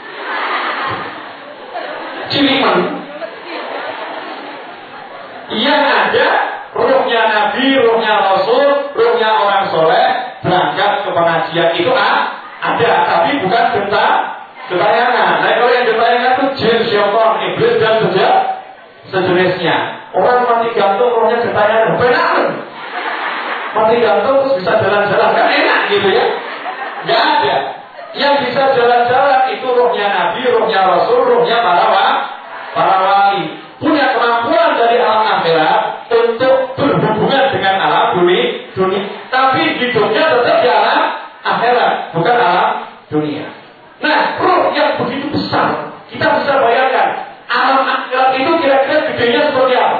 S5: Ciliman. Yang ada rohnya Nabi, rohnya Rasul, rohnya orang soleh berangkat ke pengajian itu ada, tapi bukan gentayangan. Nah, kalau yang gentayangan itu jin, syaitan, iblis dan sejenisnya. Orang mati gantung rohnya gentayangan, benar. Mati gantung terus bisa jalan-jalan, kan enak gitu ya. Gak ada. Yang bisa jalan-jalan itu rohnya Nabi, rohnya Rasul, rohnya para wali. Punya kemampuan dari alam akhirat untuk berhubungan dengan alam dunia. Tapi hidupnya tetap di alam akhirat, bukan alam dunia. Nah, roh yang begitu besar, kita bisa bayangkan alam akhirat itu kira-kira gedenya seperti apa?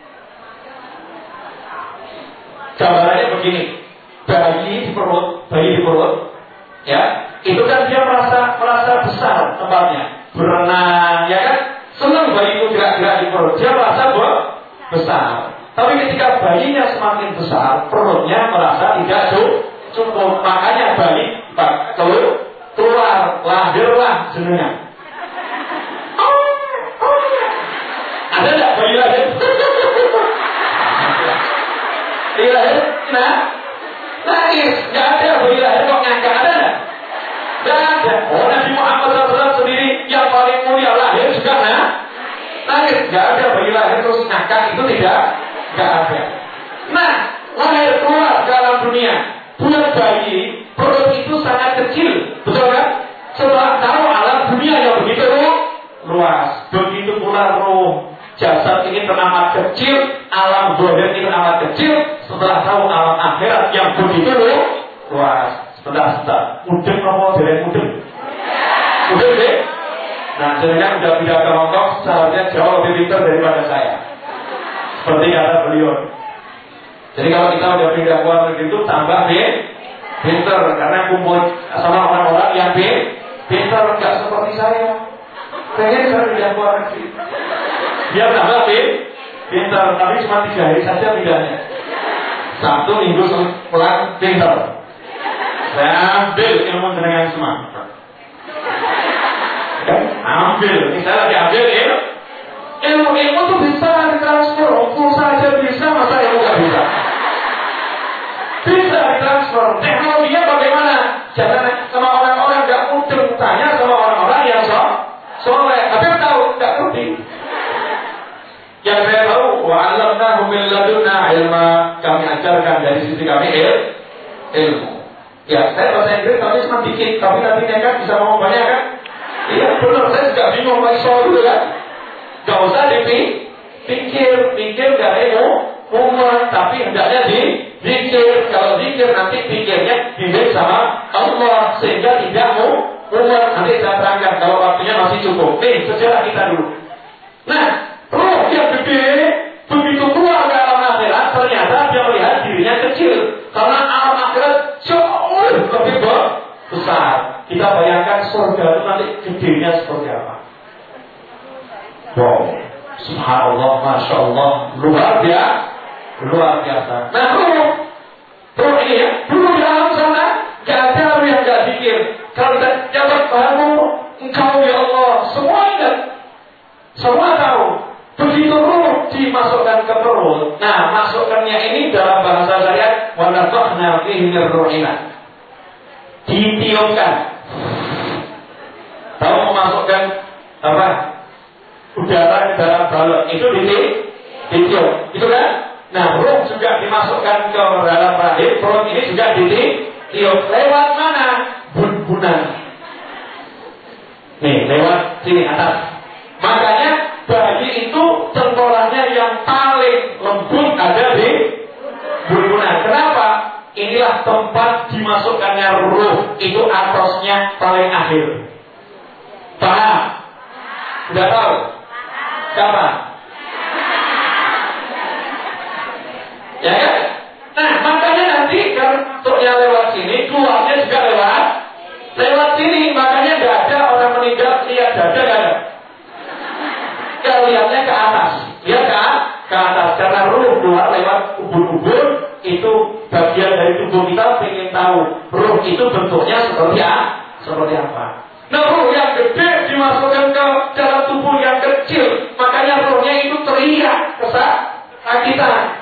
S5: Gambarannya begini, bayi di perut, ya, itu kan dia merasa besar tempatnya, berenang, ya kan, senang bayi itu gerak-gerak di perut, dia merasa besar. Tapi ketika bayinya semakin besar, perutnya merasa tidak cukup, makanya bayi keluar, lahirlah jenengan. Ada nggak bayi lahir? Nangis, nggak ada bayi lahir kok ngangkat, ada nggak? Nggak ada. Oh, Nabi Muhammad SAW sendiri yang paling mulia lahir juga nangis, nggak ada bayi lahir terus ngangkat, itu nggak ada. Nah, lahir keluar ke alam dunia, buat bayi perut itu sangat kecil, betul kan? Setelah tahu alam dunia yang begitu luas, begitu pula roh. Jasad ini teramat kecil, alam zahir ini teramat kecil. Setelah tahu alam akhirat yang begitu luas, sebentar, mudeng apa dari mudeng deh. Nah, jenengan udah pindah ke Hongkong, seharusnya jauh lebih pintar daripada saya. Seperti kata beliau. Jadi kalau kita udah pindah ke luar negeri itu tambah pintar, karena kumpul sama orang-orang yang pintar, nggak seperti saya. Pengen saya pindah ke luar negeri. Dia tambah pintar, tapi cuma 3 hari saja pindahnya. Sabtu, Minggu, pulang pintar. Saya ambil ilmu jenengan semua. Ambil, misalnya diambil ilmu itu bisa ditransfer, hukum saja bisa, masa ilmu gak bisa? Bisa ditransfer. Teknologinya bagaimana? Jangan sama orang-orang gak mudah, tanya sama orang-orang yang soleh, tapi tahu gak ngerti. Yang saya tahu, wa'allamnahu min ladunna ilma, kami ajarkan dari sisi kami ilmu. Ya, saya bahasa Inggris tapi cuma dikit, tapi nanti kan bisa ngomong banyak kan? Iya benar, saya juga bingung Pak Iso dulu kan. Gak usah pikir gak umur, tapi hendaknya dipikir. Kalau pikir nanti pikirnya diberi sama Allah, sehingga tidak umur. Nanti saya terangkan kalau waktunya masih cukup. Nih, sejarah kita dulu. Nah, roh yang gede begitu keluar ke alam akhirat, ternyata dia melihat dirinya kecil. Karena alam akhirat jauh lebih besar. Kita bayangkan surga itu nanti gedenya seperti apa. Wow, subhanallah, masya Allah, luar biasa. Nah, roh ini ya, dulu di alam sana gak ada roh yang gak zikir. Kalau kita jawab kamu, engkau ya Allah, semua ingat, semua tahu. Begitu ruh dimasukkan ke perut. Nah, masukkannya ini dalam bahasa syariat wa nafakhna fihi min ruhina. Ditiupkan. Tahu memasukkan apa? Udara ke dalam balon itu ditiup, itu kan? Nah, ruh juga dimasukkan ke dalam rahim, perut ini juga ditiup. Lewat mana? Bun-bunan. Nih, lewat sini atas. Makanya bayi itu cengkolannya yang paling lembut ada di bun-bunan. Kenapa? Inilah tempat dimasukkannya ruh. Itu atasnya paling akhir. Paham? Sudah tahu? Kapan? Ya kan? Nah, makanya nanti kalau masuknya lewat sini, keluarnya juga lewat sini. Makanya tidak ada orang meninggal lihat dada, tidak ada. Kalau lihatnya ke atas, lihat ke atas. Karena ruh keluar lewat ubun-ubun, itu bagian dari tubuh kita ingin tahu ruh itu bentuknya seperti apa. Nah, ruh yang gede dimasukkan ke dalam tubuh yang kecil, makanya ruhnya itu teriak kesakitan.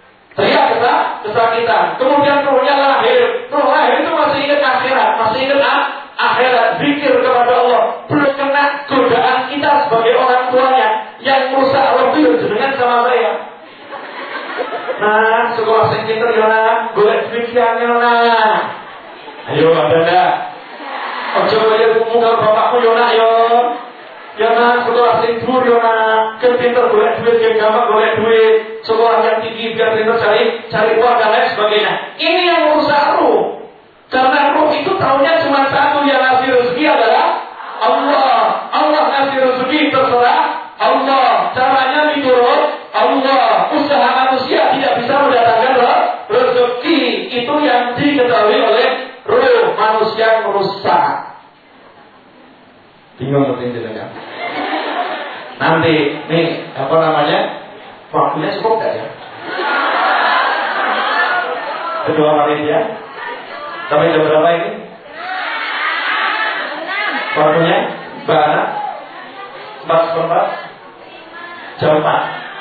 S5: Kemudian ruhnya lahir. Ruh lahir itu masih ingat akhirat, akhirat, zikir kepada Allah. Belum kena godaan kita sebagai orang tuanya yang merusak lebih dengan sama saya. Nah, sekolah sing pinter yo nak, golek pikiran yo nak. Ayo ada. Ojo wae muga bapakmu yo nak yo. Ya nak, sekolah sing dhuwur yo nak, pinter golek duit, yang gampang golek duit. Sekolah yang tinggi biar pinter cari uang dan lain sebagainya. Ini yang merusak ruh. Karena ruh itu tahunya cuma satu, yang ngasih rezeki adalah Allah. Allah ngasih rezeki terserah Allah. Caranya diturut Allah. Usaha manusia tidak bisa mendatangkan rezeki. Itu yang diketahui oleh ruh. Manusia merusak. Bingung nanti tidak? Nanti nih apa namanya? Waktunya cukup gak ya? Kedua panitia sampai jam berapa ini? Waktunya Mbak Ana 4:04 jam 4.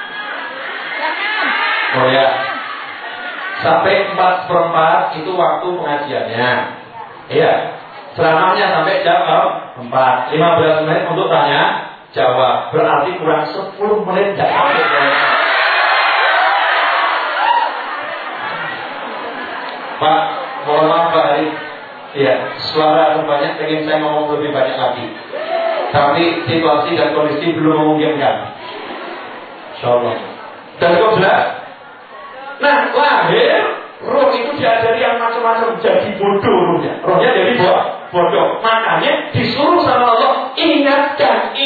S5: Oh ya, sampai 4:04 itu waktu pengajiannya. Iya, ceramahnya sampai jam 4. 15 menit untuk tanya jawab. Berarti kurang 10 menit tidak sampai. Pak, mohon maaf Pak Hari. Iya, suara banyak, pengen saya ngomong lebih banyak lagi. Tapi situasi dan kondisi belum memungkinkan. Insyaallah. Dan kok jelas? Nah, lahir, roh itu diajari yang macam-macam, jadi bodoh rohnya. Rohnya jadi bodoh. Makanya disuruh sama Allah, ingatlah,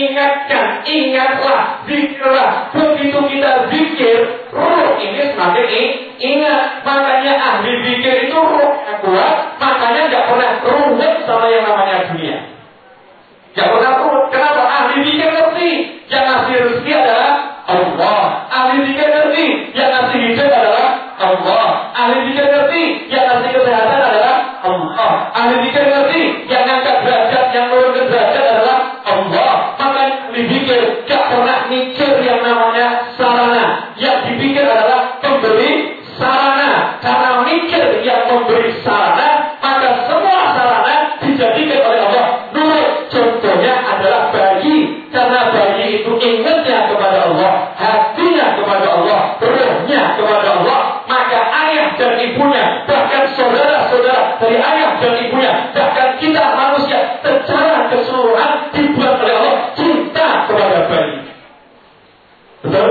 S5: zikirlah. Begitu kita zikir, roh ini semakin ingat. Makanya ahli zikir itu rohnya kuat. Makanya nggak pernah ruwet sama yang namanya dunia. Nggak pernah ruwet. Kenapa? Ahli zikir ngerti. Yang ngasih rezeki adalah Allah. Ahli zikir ngerti. Yang ngasih hidup adalah Allah. Ahli zikir ngerti. Yang ngasih kesehatan adalah Allah. Ahli zikir ngerti. Yang ngangkat derajat, yang menurunkan derajat adalah Allah. Maka ahli zikir gak pernah mikir yang namanya sarana. Yang dipikir adalah pemberi sarana. Karena mikir yang memberi sarana, maka semua sarana dijadikan oleh Allah. Dulu contohnya adalah bayi. Karena bayi itu ingatnya kepada Allah, hatinya kepada Allah, rohnya kepada Allah. Maka ayah dan ibunya, bahkan saudara-saudara dari ayah dan ibunya, bahkan kita manusia secara keseluruhan dibuat oleh Allah cinta kepada bayi. Betul?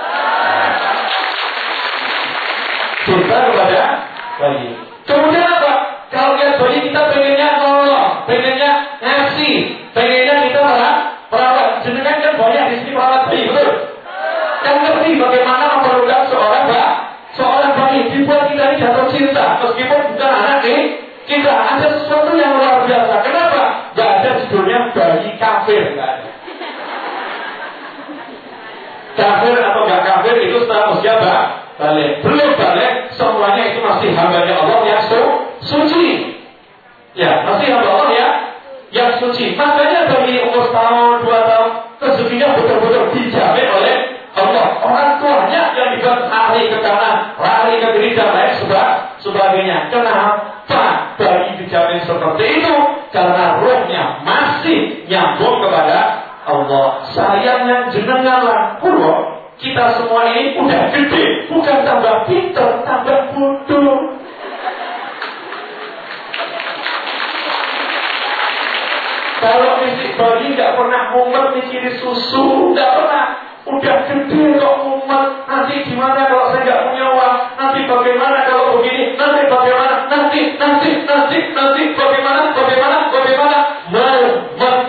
S5: Cinta kepada bayi. Kemudian apa? Kalau lihat bayi kita pengennya nolong, pengennya ngasih, pengennya kita perawat. Jenengan kan banyak di sini perawat bayi, betul? Yang ngerti bagaimana memperlukan seorang bayi. Dibuat kita ini jatuh cinta, meskipun bukan anak kita. Ada sesuatu yang luar biasa. Kenapa? Gak ada judulnya bayi kafir, gak ada. Kafir atau gak kafir itu setelah usia balik. Belum balik, semuanya itu masih hambanya Allah yang suci. Ya, masih hamba Allah ya suci. Makanya dari umur tahun, 2 tahun, rezekinya betul-betul dijamin oleh Allah. Orang tuanya yang dibuat lari ke kanan, lari ke kiri dan lain sebagainya. Kenapa bayi dijamin seperti itu? Karena rohnya masih nyambung kepada Allah. Sayangnya jenenganlah kulo, kita semua ini udah gede, bukan tambah pinter, tambah bodoh. Kalau misi bayi nggak pernah mumet mikirin susu, nggak pernah. Udah gede kok mumet. Nanti gimana kalau saya nggak punya uang? Nanti bagaimana kalau begini? Nanti bagaimana? Nanti bagaimana? Mumet.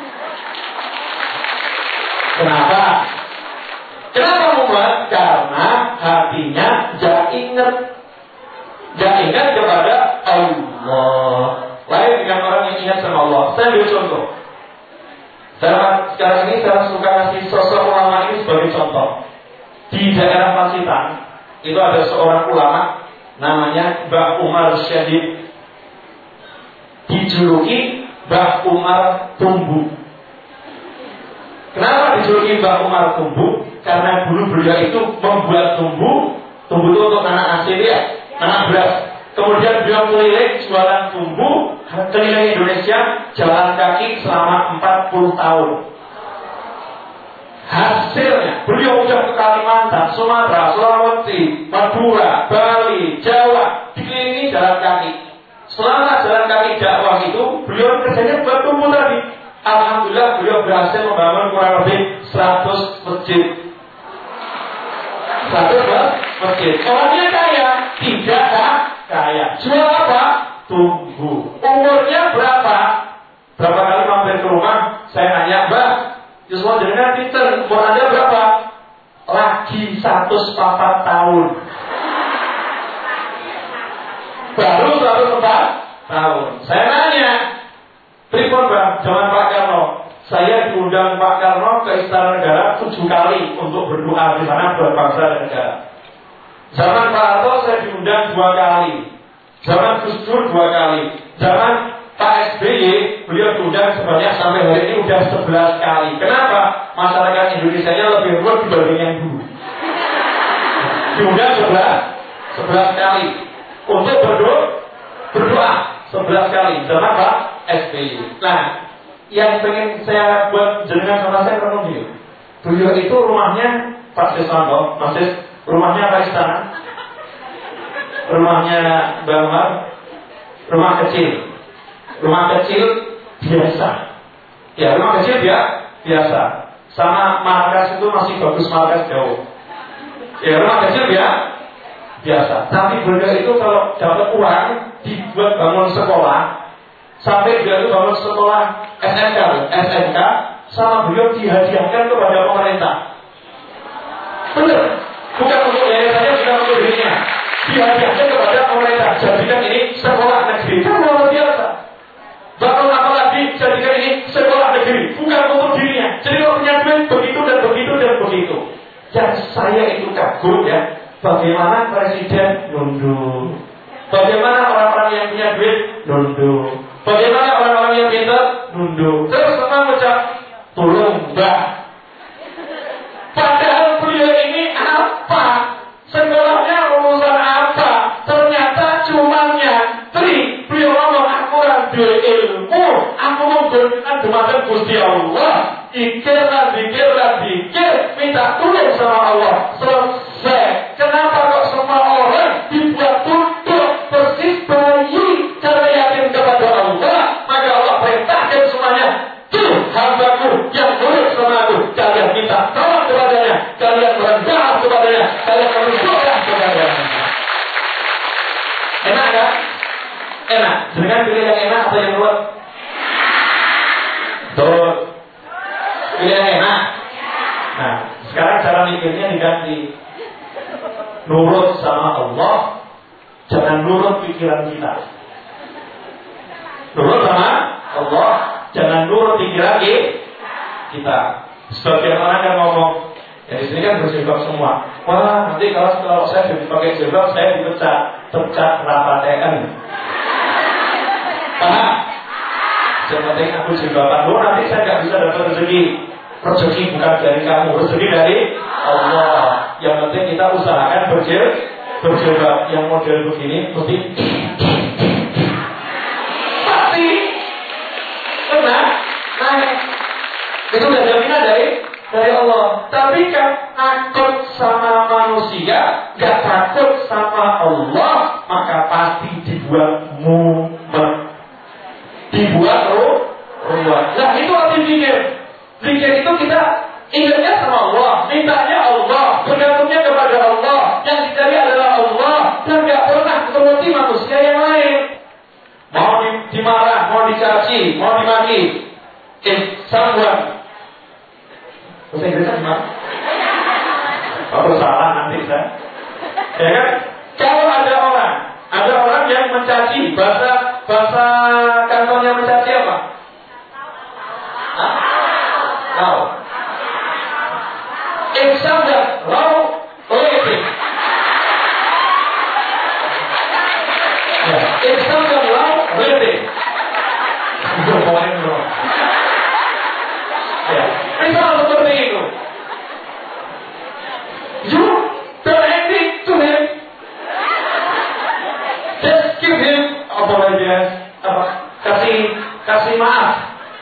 S5: Kenapa? Kenapa mumet? Karena hatinya nggak ingat kepada Allah. Lain dengan orang yang ingat sama Allah. Saya ambil contoh. Sekarang ini saya suka ngasih sosok ulama ini sebagai contoh. Di daerah Pacitan itu ada seorang ulama namanya Mbah Umar Syahid, dijuluki Mbah Umar Tumbu. Kenapa dijuluki Mbah Umar Tumbu? Karena dulu beliau itu membuat tumbu itu untuk anak asli ya, anak beras. Kemudian beliau keliling jualan tumbu keliling Indonesia jalan kaki selama 40 tahun. Hasilnya beliau udah ke Kalimantan, Sumatera, Sulawesi, Madura, Bali, Jawa, dikelilingi jalan kaki. Selama jalan kaki dakwah itu beliau kerjanya buat tumbu tadi. Alhamdulillah beliau berhasil membangun kurang lebih 100 masjid. 100 masjid. Orangnya kaya, tidak kaya. Jual apa? Tumbu. Umurnya berapa? Berapa kali mampir ke rumah, saya nanya, Mbak, Yusuf jenengan pinter, umur Anda berapa? Lagi 104 tahun. Baru 104 tahun. Saya nanya, pripun Bang, zaman Pak Karno. Saya diundang Pak Karno ke Istana Negara 7 kali untuk berdoa di sana buat bangsa dan negara. Zaman Pak Harto saya diundang 2 kali. Zaman Gus Dur 2 kali. Zaman Pak SBY beliau diundang sebanyak sampai hari ini udah 11 kali. Kenapa? Masyarakat Indonesia lebih ruwet dibanding yang dulu. Diundang 11 kali untuk berdoa 11 kali. Zaman Pak SBY. Nah, yang pengen saya buat jenengan sama saya renung gitu. Beliau itu rumahnya Pak Siswanto, masih rumahnya apa istana? Rumahnya Bangmar, rumah kecil biasa. Ya, rumah kecil biasa. Sama markas itu masih bagus, markas jauh. Ya, rumah kecil biasa. Tapi beliau itu kalau dapat uang dibuat bangun sekolah. Sampai dia itu bangun sekolah SMK sama beliau dihadiahkan kepada pemerintah. Benar, bukan untuk yayasannya, bukan untuk dirinya. Dihadiahkan kepada pemerintah. Jadikan ini sekolah negeri. Itu luar biasa. Bangun apa lagi? Jadikan ini sekolah negeri. Bukan untuk dirinya. Jadi kalau punya duit begitu dan begitu dan begitu. Yang saya itu kagum ya. Bagaimana presiden nunduk. Bagaimana orang-orang yang punya duit nunduk. Bagaimana orang-orang yang pintar nunduk. Terus semua ucap tolong Mbak. Padahal beliau ini apa? Sekolahnya lulusan apa? Ternyata cuma nyantri. Beliau ngomong aku ambil ilmu. Aku mau berkenan dengan Gusti Allah. Dikir, minta tolong sama Allah. Selesai. Kenapa kok semua orang dibuat tunduk persis bayi karena yakin kepada Allah? Maka Allah perintahkan semuanya, tuh hambaku yang nurut sama aku, kalian minta tolong kepadanya, kalian merendah kepadanya, kalian berdoa kepadanya. Enak kan? Enak. Jangan pilih yang enak atau yang ruwet. Tuh. Pilih yang enak. Nah, sekarang cara mikirnya diganti. Nurut sama Allah, jangan nurut pikiran kita. Nurut sama Allah, jangan nurut pikiran kita. Sebagian orang kan ngomong, ya di sini kan berjilbab semua. Wah, nanti kalau saya pakai jilbab saya dipecat rapatekan. Paham? Yang penting aku jilbaban. Loh, nanti saya nggak bisa dapat rezeki. Rezeki bukan dari kamu, rezeki dari Allah. Yang penting kita usahakan berjilbab. Yang model begini mesti pasti benar. Nah, itu udah jaminan dari Allah. Tapi kan takut sama manusia, gak takut sama Allah, maka pasti dibuat mumet, dibuat ruwet. Nah itu arti zikir. Zikir itu kita ingatnya sama Allah, mintanya Allah, bergantungnya kepada Allah, yang dicari adalah Allah, dan gak pernah menuruti manusia yang lain. Mau dimarah, mau dicaci, mau dimaki, someone. Bahasa Inggrisnya gimana? Kalau salah nanti saya. Ya kan? Kalau ada orang yang mencaci, bahasa kantornya mencaci apa? Lau. Example, lau, living. Example, lau, living. Ngomongin dulu. Ya, misal seperti itu. You don't agree to him. Just give him apologize. Kasih maaf.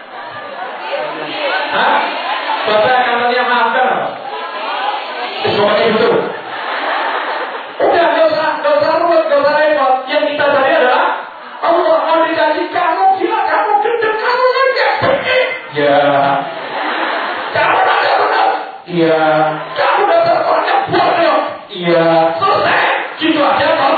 S5: Hah? Bahasa kantornya maafkan apa? Semuanya itu. Udah gak usah ruwet, gak usah repot. Yang kita cari adalah Allah mau dikasih kamu gila, kamu gendeng, kamu enggak pergi. Ya. Kamu ada benar. Iya. Kamu dasar orangnya bodoh. Iya. Selesai. Gitu aja toh.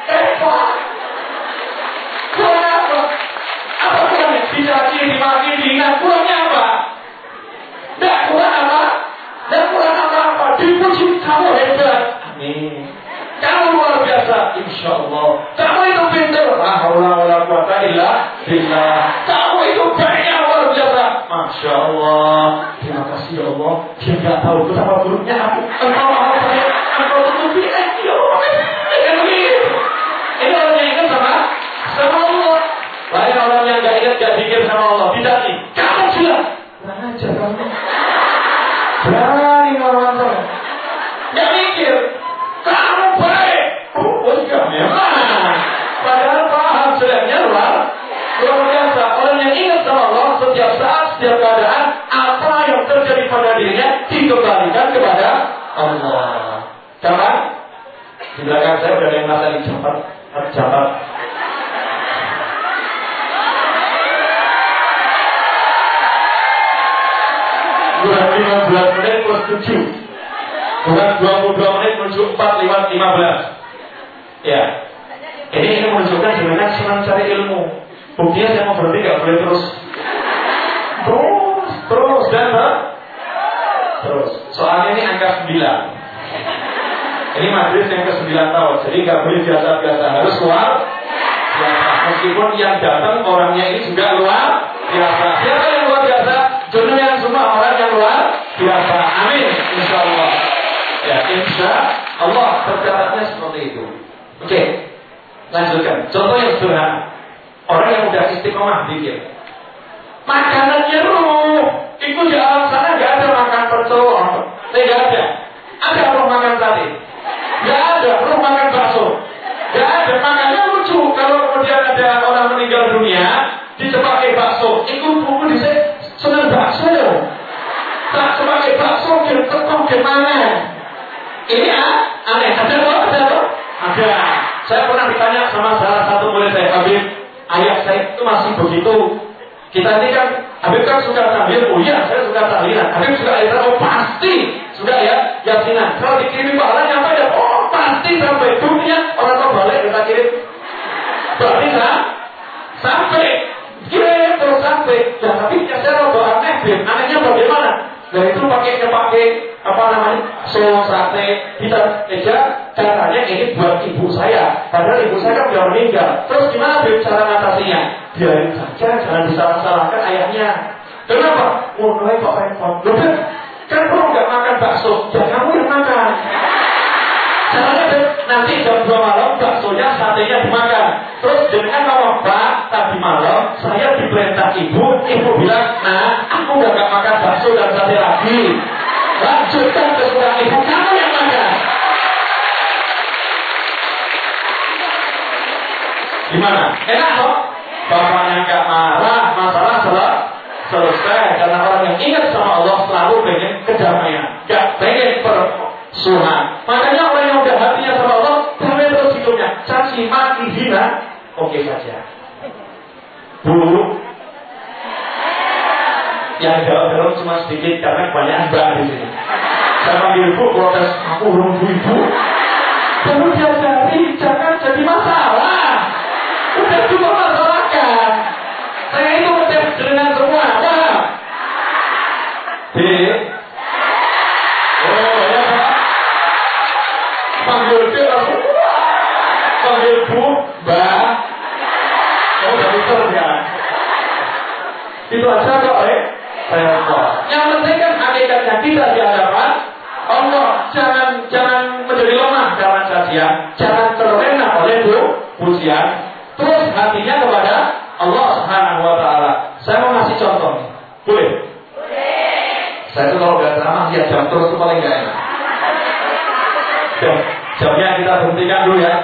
S5: Kurang apa? Apa kurangnya? Dicaci, dimaki, dihina. Kurangnya apa? Nggak kurang apa? Nggak kurang apa-apa. Dipuji, kamu hebat. Amin. Kamu luar biasa. Insya Allah. Kamu itu pintar. La haula wala quwata illa billah. Kamu itu baiknya luar biasa. Masya Allah. Terima kasih ya Allah. Dia nggak tahu betapa buruknya aku. Engkau maha baik. Engkau tutupi. Ini orang yang ingat sama Allah. Lain orang yang nggak ingat, nggak pikir sama Allah. Tidak nih. Kamu gila. Kurang ajar kamu. Berani ngomong. Nggak mikir. Kamu baik. Enggak memang. Padahal paham sebenarnya luar biasa. Orang yang ingat sama Allah setiap saat, setiap keadaan, apa yang terjadi pada dirinya dikembalikan kepada Allah. Kapan? Di belakang saya sudah ada yang merasa dicapat. 15 menit plus 7. Bukan 22 menit menuju 4 lewat 15. Ya. Ini menunjukkan sebenarnya senang cari ilmu. Buktinya saya mau berhenti gak boleh terus dan terus. Soalnya ini angka 9. Ini majelis yang ke-9 tahun. Jadi gak boleh biasa-biasa, harus luar biasa. Meskipun yang datang orangnya ini juga luar biasa. Siapa yang luar biasa? Dunia semua orang yang luar biasa. Amin. Insya Allah. Ya, insya Allah tercatatnya seperti itu. Oke, lanjutkan. Contoh yang sederhana. Orang yang udah istiqomah dikit. Makanannya itu di alam sana gak ada makan percol. Tidak ada. Ada orang makan sate. Gak ada orang makan bakso. Gak ada. Makanya lucu kalau kemudian ada orang meninggal dunia disepakai bakso. Itu buku di senang bakso. Tak sebagai bakso bertekuk gimana? Ini aneh. Ada apa? Ada. Saya pernah ditanya sama salah satu murid saya, Habib, ayah saya itu masih begitu. Kita ini kan, Habib kan suka tahlil. Oh iya, saya suka tahlilan. Habib suka ayat. Oh pasti suka ya yasinan. Kalau dikirimi pahalanya apa ya? Oh pasti sampai dunia. Orang kau balik kita kirim. Berarti sampai kirim terus sampai. Ya tapi saya rodo aneh. Anehnya bagaimana? Nah itu pakai apa namanya, sate. Kita caranya ini buat ibu saya. Padahal ibu saya kan sudah meninggal. Terus gimana cara ngatasinya? Biarin saja, jangan disalah-salahkan ayahnya. Kenapa? Mulai kok repot. Loh kan kamu nggak makan bakso, ya kamu yang makan. Caranya nanti jam 2 malam baksonya, satenya dimakan. Terus dengan ngomong, Pak, tadi malam saya diperintah ibu bilang, nah aku udah gak makan bakso dan sate lagi. Lanjutkan kesukaan ibu, kamu yang makan. Gimana? Enak toh? Bapaknya gak marah, masalah selesai. Karena orang yang ingat sama Allah selalu pengen kedamaian, gak pengen persuhan. Makanya orang yang udah hatinya sama Allah, damai terus hidupnya. Caci maki hina, oke saja. Bu, yang jawab cuma sedikit karena kebanyakan mbak di sini. Saya panggil ibu, protes, aku belum ibu. Perlu diajari, jangan jadi masalah. Udah juga masalahkan. Saya itu ngecek dengan semua, apa? Oh ya Pak. Panggil dia langsung. Panggil bu, mbak. Oh dari kerja. Itu aja kok, Yang penting kan hakikatnya kita di hadapan Allah. Jangan menjadi lemah karena cacian, jangan terlena oleh pujian. Terus hatinya kepada Allah Subhanahu wa Ta'ala. Saya mau ngasih contoh nih. Boleh? Boleh. Saya tuh kalau gak ceramah lihat jam terus itu paling gak enak. Jamnya kita berhentikan dulu ya.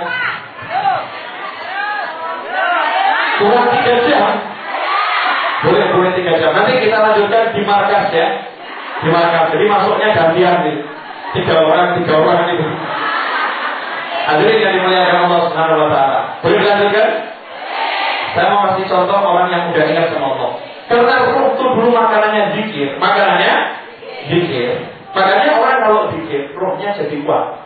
S5: Kurang 3 jam. Boleh 3 jam. Nanti kita lanjutkan di markas ya. Di markas. Jadi masuknya gantian nih. 3 orang itu. Hadirin yang dimuliakan Allah Subhanahu wa Ta'ala. Boleh dilanjutkan? Saya mau kasih contoh orang yang udah ingat sama Allah. Karena ruh itu dulu makanannya zikir. Makanya orang kalau zikir, rohnya jadi kuat.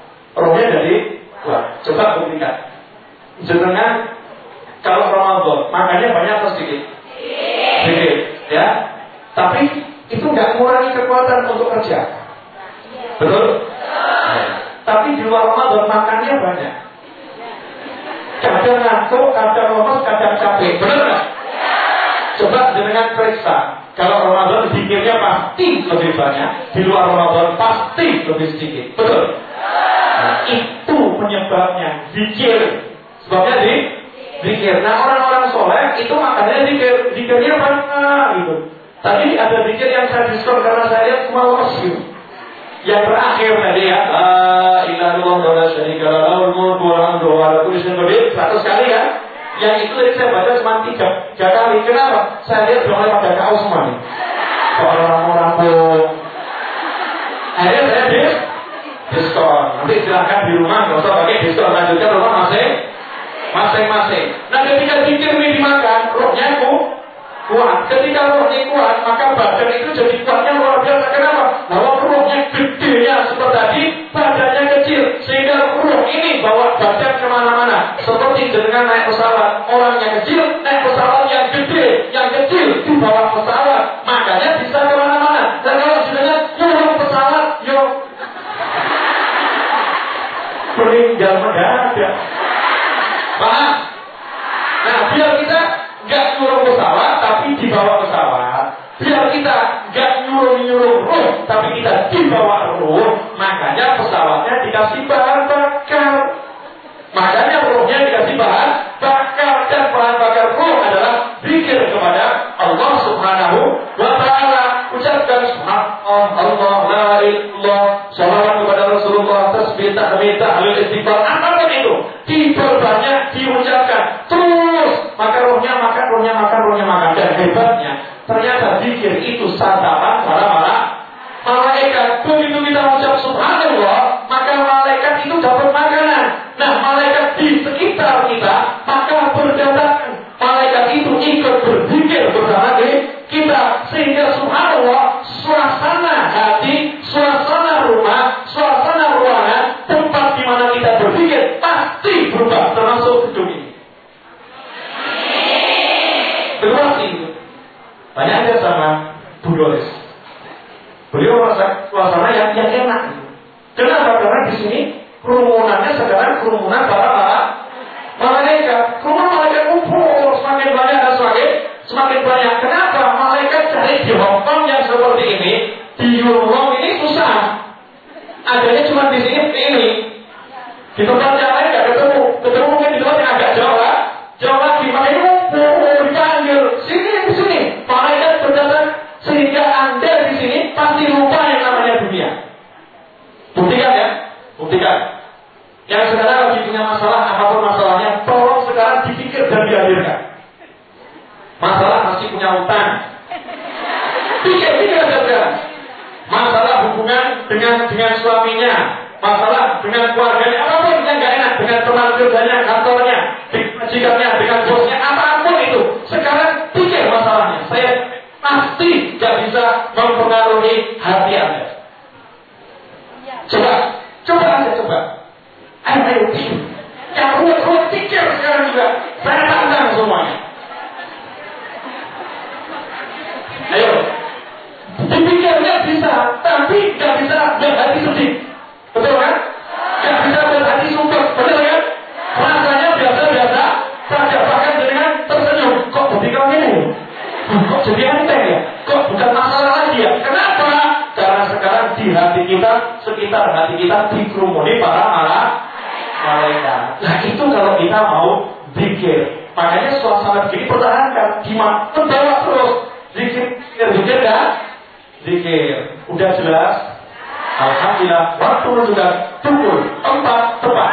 S5: Coba buktikan. Jenengan kalau Ramadan makannya banyak atau sedikit? Sedikit, ya. Tapi itu nggak mengurangi kekuatan untuk kerja. Betul? Tapi di luar Ramadan makannya banyak. Kadang ngantuk, kadang lemes, kadang capek. Benar nggak? Coba dengan periksa. Kalau Ramadan zikirnya pasti lebih banyak, di luar Ramadan pasti lebih sedikit. Betul? Nah, itu penyebabnya zikir. Sebabnya zikir. Nah, orang-orang soleh itu makannya zikirnya banyak gitu. Tadi ada zikir yang saya diskon karena saya lihat semua lemes gitu. Yang terakhir tadi ya, la ilaha illallah wa la syarika lahu, lahul mulku wa lahul hamdu wa ala kulli syai'in qadir, 100 kali kan? Yang itu tadi saya baca cuma 3 kali. Kenapa? Saya lihat belum pada kau semua nih. Soal orang-orang pun. Akhirnya saya diskon. Nanti silahkan di rumah, nggak usah pakai diskon. Lanjutkan rumah masing-masing. Nah ketika zikir ini dimakan, rohnya kuat. Ketika rohnya kuat, maka badan itu jadi kuatnya luar biasa. Kenapa? Bahwa rohnya gedenya seperti tadi, badannya kecil, sehingga roh ini bawa badan kemana-mana. Seperti dengan naik pesawat, orangnya kecil, naik pesawat yang gede, yang kecil dibawa pesawat, makanya bisa kemana-mana. Dan kalau sebenarnya nyuruh pesawat, meninggal mendadak. Paham? Nah, biar kita gak nyuruh pesawat, tapi dibawa pesawat. Biar kita gak nyuruh roh, tapi kita dibawa roh. Makanya pesawatnya dikasih bahan bakar. Makanya rohnya dikasih bahan bakar. Dan bahan bakar roh adalah zikir kepada Allah Subhanahu wa Ta'ala. Ucapkan subhanallah, Allah, la ilallah, salawat kepada Rasulullah, tasbih, tahmid, tahlil, istighfar, apapun itu diperbanyak, diucapkan terus. Maka rohnya makan. Dan hebatnya ternyata zikir itu santapan para malaikat. Begitu kita ucap subhanallah, maka malaikat itu dapat makanan. Nah, malaikat di sekitar kita maka berdatangan. Malaikat itu ikut berzikir bersama kita, sehingga subhanallah, suasana hati, suasana rumah, suasana ruangan, tempat di mana kita berzikir pasti berubah, termasuk gedung ini. Kedua itu banyak aja sama Bu Doris. Beliau merasa suasana yang enak. Kenapa? Karena di sini kerumunannya sekarang kerumunan para malaikat. Kerumunan malaikat kumpul semakin banyak dan semakin banyak. Kenapa? Malaikat cari di Hongkong yang seperti ini, di Euro ini susah. Adanya cuma di sini ini. Di tempat yang lain nggak ketemu mungkin di tempat yang agak jauh lagi. Makanya dipanggil sini. Malaikat berdatang sehingga Anda di sini pasti lupa yang namanya dunia. Buktikan. Yang sekarang lagi punya masalah, apapun masalahnya, tolong sekarang dipikir dan dihadirkan. Masalah masih punya utang, pikir aja sekarang. Masalah hubungan dengan suaminya, masalah dengan keluarganya, apapun yang gak enak, dengan teman kerjanya, kantornya, majikannya, dengan bosnya, apapun itu. Sekarang pikir masalahnya. Saya pasti gak bisa mempengaruhi hati Anda. Coba. Ayo pikir. Yang ruwet pikir sekarang juga. Saya tantang semuanya. Ayo. Dipikirnya bisa, tapi gak bisa buat hati sedih. Betul kan? Gak bisa buat hati sumpah. Betul kan? Rasanya biasa-biasa saja. Bahkan dengan tersenyum. Kok budi kau ini? Kok jadi enteng ya? Kok bukan masalah lagi ya? Kenapa? Karena sekarang di hati kita, sekitar hati kita dikerumuni para malaikat. Nah itu kalau kita mau zikir. Makanya suasana begini pertahankan. Gimana? Terbawa terus. Zikir kan? Zikir. Udah jelas? Alhamdulillah. Waktu sudah pukul 4 tepat.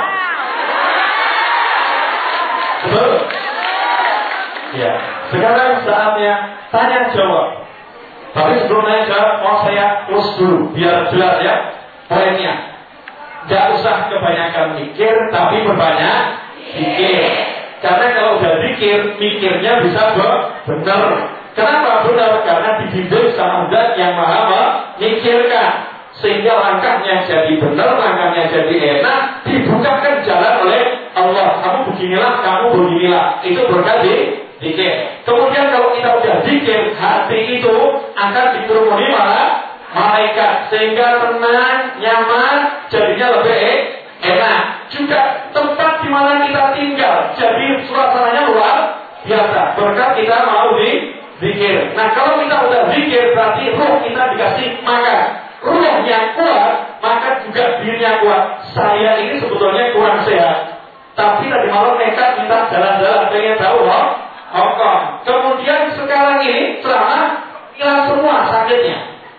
S5: Betul? Ya. Sekarang saatnya tanya jawab. Tapi sebelum tanya jawab, mau saya urus dulu biar jelas ya poinnya. Gak usah kebanyakan mikir, tapi berbanyak zikir. Karena kalau udah zikir, mikirnya bisa benar. Kenapa benar? Karena dibimbing sama Zat yang maha memikirkan. Sehingga langkahnya jadi benar, langkahnya jadi enak, dibukakan jalan oleh Allah. Kamu beginilah. Itu berkat zikir. Kemudian kalau kita udah zikir, hati itu akan dikerumuni malaikat. Sehingga tenang, nyaman, jadinya lebih enak. Juga tempat di mana kita tinggal, jadi suasananya luar biasa. Berkat kita mau zikir. Nah kalau kita udah zikir, berarti ruh kita dikasih makan. Ruhnya kuat, maka juga dirinya kuat. Saya ini sebetulnya kurang sehat, tapi tadi malam nekat minta jalan-jalan, pengen tahu Hongkong. Kemudian sekarang ini ceramah hilang semua sakitnya.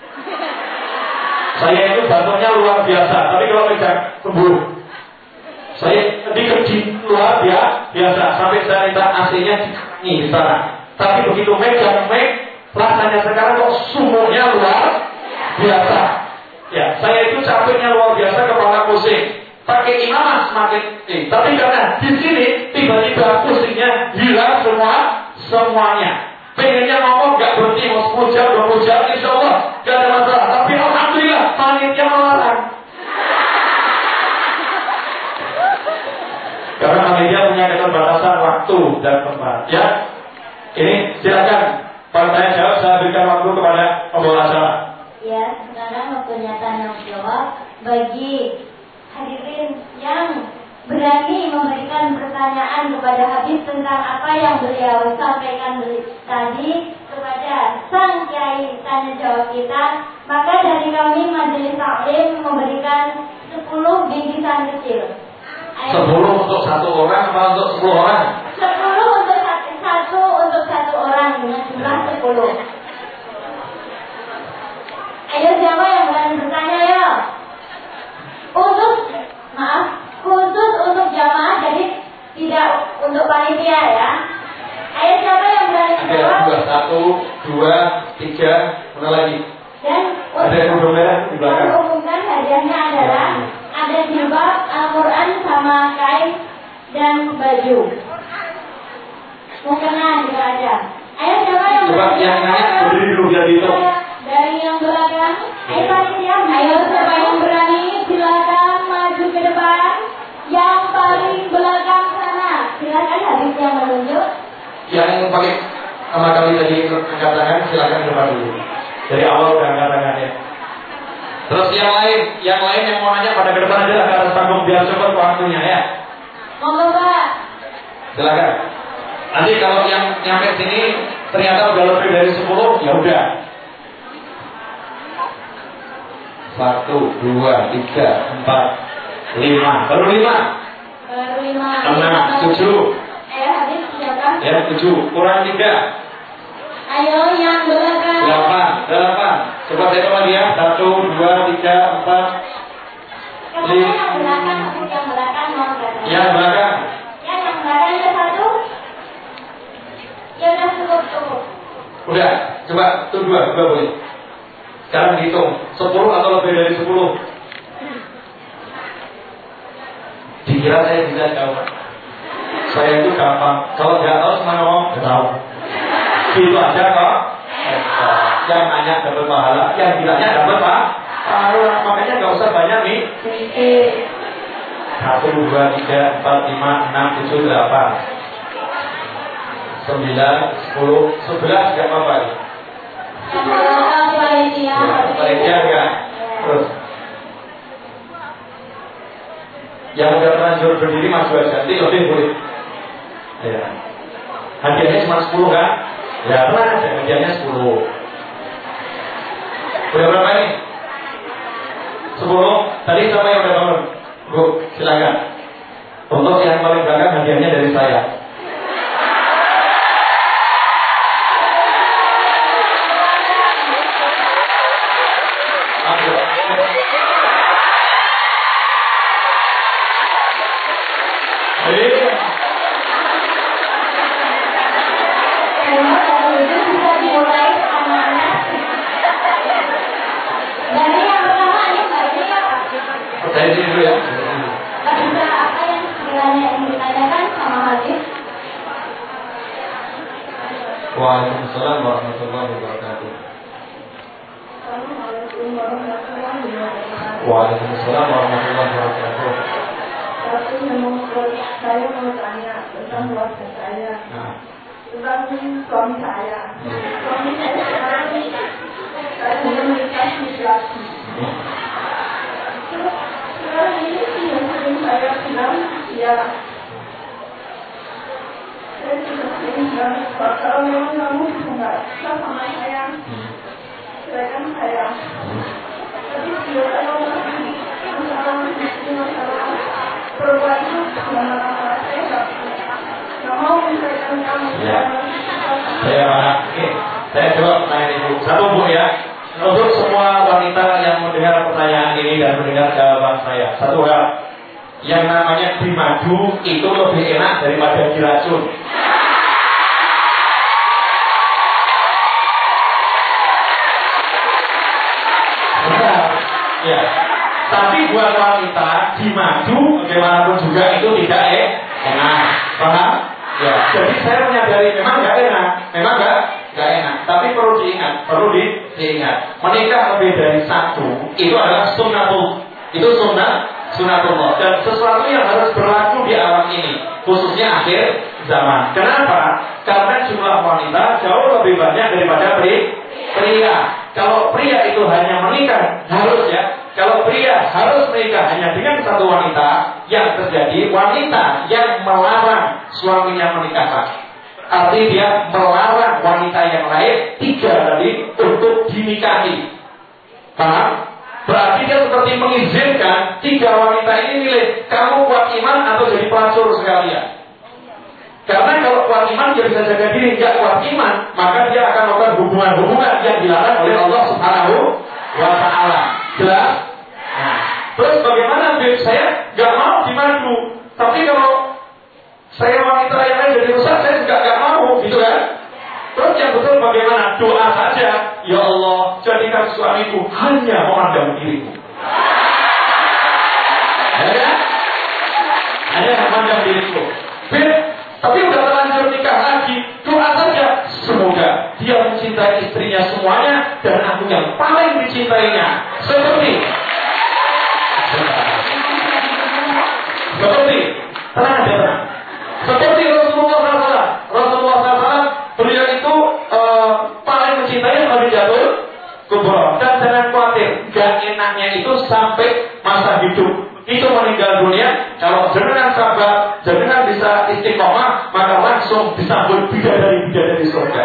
S5: Saya itu batuknya luar biasa, tapi kalau pegang sembuh. Saya dikerji luar biasa, sampai saya minta AC-nya di sana. Tapi begitu megang rasanya sekarang kok sumurnya luar biasa. Ya, saya itu capeknya luar biasa, kepala pusing. Pakai imamah semakin tapi karena di sini tiba-tiba pusingnya hilang semuanya. Pengennya ngomong gak berhenti, mau 10 jam, 20 jam, insya Allah gak ada masalah. Tapi alhamdulillah panitia melarang. Karena panitia punya keterbatasan waktu dan tempat. Ya, ini silakan. Pertanyaan jawab saya berikan waktu kepada pembawa acara.
S2: Ya, sekarang waktunya tanya jawab bagi hadirin yang berani memberikan pertanyaan kepada Habib tentang apa yang beliau sampaikan tadi kepada sang kiai tanya jawab kita. Maka dari kami Majelis Taklim memberikan 10 bingkisan kecil.
S5: 10 untuk satu orang atau untuk 10 orang?
S2: 10 untuk satu orang dengan jumlah 10. Ayo siapa yang berani bertanya ya? Khusus untuk jamaah, jadi tidak untuk panitia ya. Ayo siapa yang berani jawab?
S5: 1, 2, 3, mana lagi?
S2: Dan
S5: ada yang merah di belakang.
S2: Umumkan hadiahnya adalah ada jilbab, Al-Quran sama kain dan baju. Mukena juga ada. Ayo siapa yang
S5: berani? Coba yang nanya berdiri dulu biar dihitung.
S2: Dari yang belakang, ayo panitia, ayo siapa yang berani silakan maju ke depan. Yang paling belakang sana, silakan habis yang menunjuk.
S5: Yang paling pertama kali tadi angkat tangan silakan ke depan dulu. Dari awal udah angkat tangannya. Terus yang lain yang mau nanya pada ke depan aja lah ke atas panggung biar cepat waktunya ya.
S2: Monggo Pak.
S5: Silakan. Nanti kalau yang nyampe sini ternyata udah lebih dari 10, ya udah. 1, 2, 3, 4, 5. Baru 5. 6, 7.
S2: Habis berapa?
S5: Ya, 7. Kurang 3.
S2: Ayo yang belakang.
S5: 8. Coba saya lagi ya. 1, 2, 3, 4.
S2: Yang belakang, yang belakang mau berapa?
S5: Yang belakang.
S2: Ya, yang belakang ada 1. Ya udah cukup.
S5: Udah, coba itu 2 boleh. Sekarang hitung 10 atau lebih dari 10. Dikira saya bisa jawab. Saya itu gampang. Kalau nggak tahu cuma ngomong nggak tahu. Gitu aja kok. Yang nanya dapat pahala, yang tidaknya dapat pahala. Makanya nggak usah banyak nih. 1, 2, 3, 4, 5, 6, 7, 8, 9, 10, 11 nggak apa-apa. Panitia enggak. Terus yang udah terlanjur berdiri maju aja, nanti lebih boleh. Ya. Hadiahnya cuma 10 kan? Ya tenang aja, hadiahnya 10. Udah berapa nih? 10. Tadi siapa yang udah bangun? Bu, silakan. Untuk yang paling belakang hadiahnya dari saya. Dari sini dulu ya.
S2: Apa yang sekiranya ingin ditanyakan sama hadis?
S5: Waalaikumsalam warahmatullahi wabarakatuh. Waalaikumsalam warahmatullahi wabarakatuh.
S1: Saya mau tanya tentang keluarga saya, tentang suami saya. Suami saya sekarang ini saya sudah menikah laki. Sekarang ini yang sering saya bilang ya, saya sudah sering bilang kalau memang kamu nggak bisa sama saya, silakan saya. Tapi dia kalau masalah perempuan itu masalah saya nggak mau menyelesaikan kamu.
S5: Saya jawab pertanyaan ibu. Satu Bu ya. Untuk semua wanita yang mendengar pertanyaan ini dan mendengar jawaban saya, satu hal, yang namanya dimadu itu lebih enak daripada diracun. Ya. Tapi buat wanita dimadu bagaimanapun juga itu tidak enak, paham? Ya. Jadi saya menyadari memang nggak enak, memang nggak enak. Tapi perlu diingat, diingat. Menikah lebih dari satu itu adalah sunnatul, itu sunnatullah dan sesuatu yang harus berlaku di alam ini, khususnya akhir zaman. Kenapa? Karena jumlah wanita jauh lebih banyak daripada pria. Kalau pria itu hanya menikah kalau pria harus menikah hanya dengan satu wanita, yang terjadi wanita yang melarang suaminya menikah lagi. Artinya dia melarang wanita yang lain 3 tadi untuk dinikahi. Paham? Berarti dia seperti mengizinkan 3 wanita ini milih, kamu kuat iman atau jadi pelacur sekalian. Karena kalau kuat iman dia bisa jaga diri, tidak kuat iman maka dia akan melakukan hubungan-hubungan yang dilarang oleh Allah Subhanahu wa Ta'ala. Jelas? Nah, terus bagaimana? Saya nggak mau dimadu, tapi kalau saya wanita yang lain jadi rusak, saya juga nggak mau, gitu kan? Terus yang betul bagaimana? Doa saja, ya Allah, jadikan suamiku hanya memandang diriku. Ya kan? Hanya memandang diriku. Tapi udah terlanjur nikah lagi, doa saja, semoga dia mencintai istrinya semuanya dan aku yang paling dicintainya. Tenang aja, tenang. Seperti Rasulullah SAW, beliau itu paling mencintai Khadijatul Kubra. Dan jangan khawatir, gak enaknya itu sampai masa hidup. Itu meninggal dunia, kalau jenengan sabar, jenengan bisa istiqomah, maka langsung disambut bidadari surga.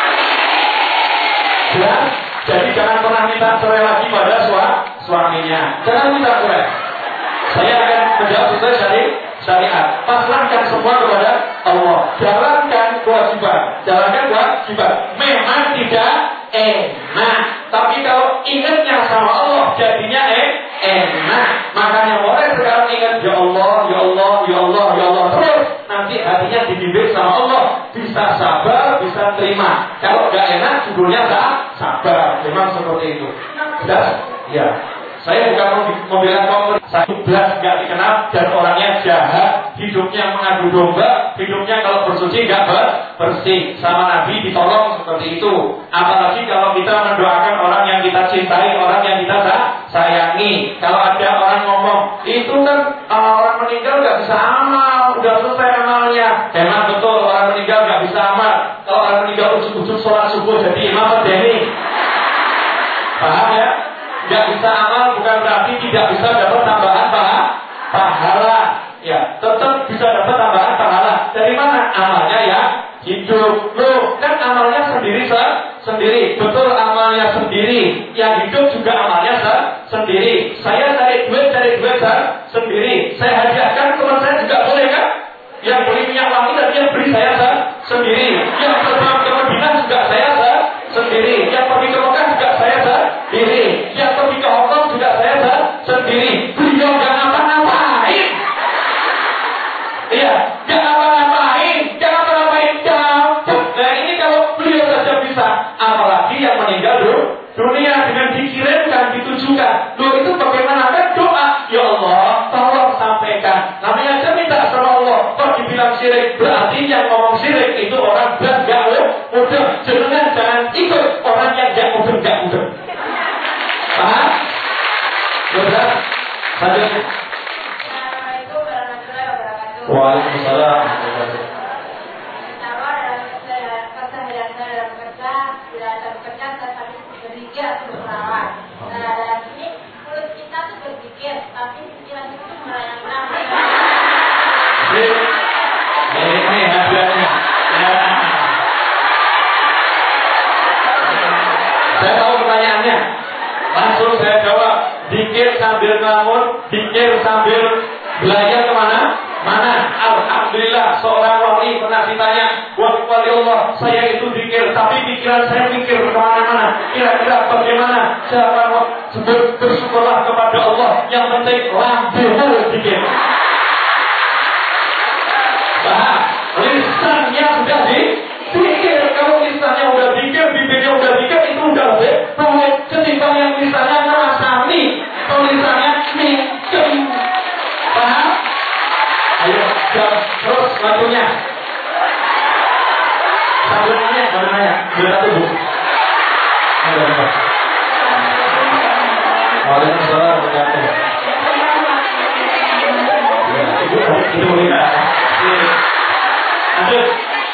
S5: Ya? Jadi jangan pernah minta cerai lagi pada suaminya. Jangan minta cerai. Saya akan menjawab sesuai syariat. Pasrahkan semua kepada Allah. Jalankan kewajiban. Memang tidak enak, tapi kalau ingatnya sama Allah jadinya enak. Makanya mulai sekarang ingat ya Allah, ya Allah, ya Allah, ya Allah terus. Nanti hatinya dibimbing sama Allah. Bisa sabar, bisa terima. Kalau nggak enak judulnya sabar. Memang seperti itu. Jelas? Ya. Saya bukan membela kaum saya 11 nggak dikenal dan orangnya jahat, hidupnya mengadu domba, hidupnya kalau bersuci nggak bersih. Sama Nabi ditolong seperti itu. Apalagi kalau kita mendoakan orang yang kita cintai, orang yang kita sayangi. Kalau ada orang ngomong itu kan orang meninggal nggak bisa amal, udah selesai amalnya. Memang betul orang meninggal nggak bisa amal. Kalau orang meninggal ujuk-ujuk sholat subuh jadi imam berdiri. Paham ya? Tidak bisa amal bukan berarti tidak bisa dapat tambahan pahala. Ya, tetap bisa dapat tambahan pahala. Dari mana? Amalnya ya hidup. Loh, kan amalnya sendiri. Betul amalnya sendiri. Yang hidup juga amalnya sendiri. Saya cari duit sendiri. Saya hadiahkan teman saya juga boleh kan? Yang beli minyak wangi dan yang beli saya sendiri. Yang terbang ke Madinah juga saya sendiri. Yang pergi ke Mekah juga saya sendiri. Yang pergi ke Hongkong juga saya sendiri. Beliau gak ngapa-ngapain. Iya, gak ngapa-ngapain. Nah ini kalau beliau saja bisa, apalagi yang meninggal dunia dengan dikirimkan, ditujukan. Loh itu bagaimana? Kan doa. Ya Allah, tolong sampaikan. Namanya aja minta sama Allah. Kok dibilang syirik? Berarti yang ngomong syirik itu orang berat gak mudah. Jangan ikut orang yang gak mudah. Paham? Berat? Lanjut.
S2: Assalamualaikum warahmatullahi wabarakatuh.
S5: Waalaikumsalam.
S2: Dalam ini mulut kita tuh berpikir, tapi pikiran kita tuh merayakan.
S5: Ini hadiahnya. Saya tahu pertanyaannya. Langsung saya jawab. Dikir sambil ngelamun, dikir sambil belajar kemana? Alhamdulillah seorang wali pernah ditanya, wali Allah, saya itu dikir, tapi pikiran saya mikir kemana-mana. Kira-kira bagaimana cara bersyukurlah kepada Allah? Yang penting lambungmu dikir. Paham? Lisannya sudah dikir. Kalau lisannya udah dikir, bibirnya udah dikir, itu udah baik. Ketimbang yang lisannya ngerasani, tulisannya mikir. Paham? Ayo, terus lagunya. Sambil nanya, Bila tubuh. Waalaikumsalam warahmatullahi wabarakatuh. Itu boleh. Lanjut.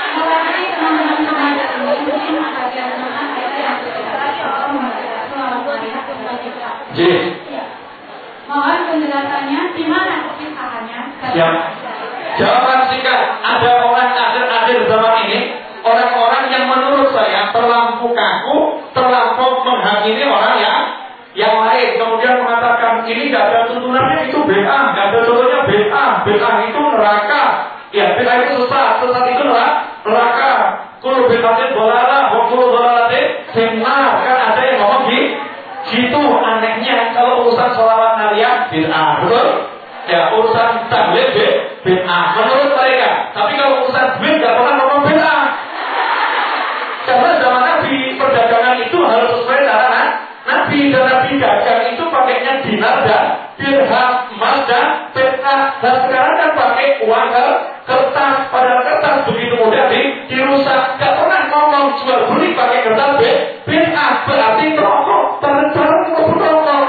S1: Mohon penjelasannya di mana kepisahannya?
S5: Siap. Jawaban singkat. Ada orang akhir zaman ini, orang-orang yang menurut saya terlampau kaku, terlampau menghakimi orang yang lain. Kemudian mengatakan ini gak ada tuntunannya, itu bid'ah, gak ada contohnya bid'ah itu neraka. Ya, bid'ah itu sesat itu neraka. Kullu bid'atin dhalalah wa kullu dhalalatin finnar. Kan ada yang ngomong gitu. Anehnya kalau urusan sholawat nariyah bid'ah, betul? Ya, urusan tabligh bid'ah menurut mereka. Tapi kalau urusan duit gak pernah ngomong bid'ah. Karena zaman Nabi perdagangan itu harus sesuai cara Nabi, dan Nabi dagang itu pakainya dinar dan dirham, emas dan perak. Dan sekarang kan pakai uang kertas. Padahal kertas begitu mudah dirusak. Gak pernah ngomong jual beli pakai kertas bid'ah. Berarti rokok, bareng-bareng rokok.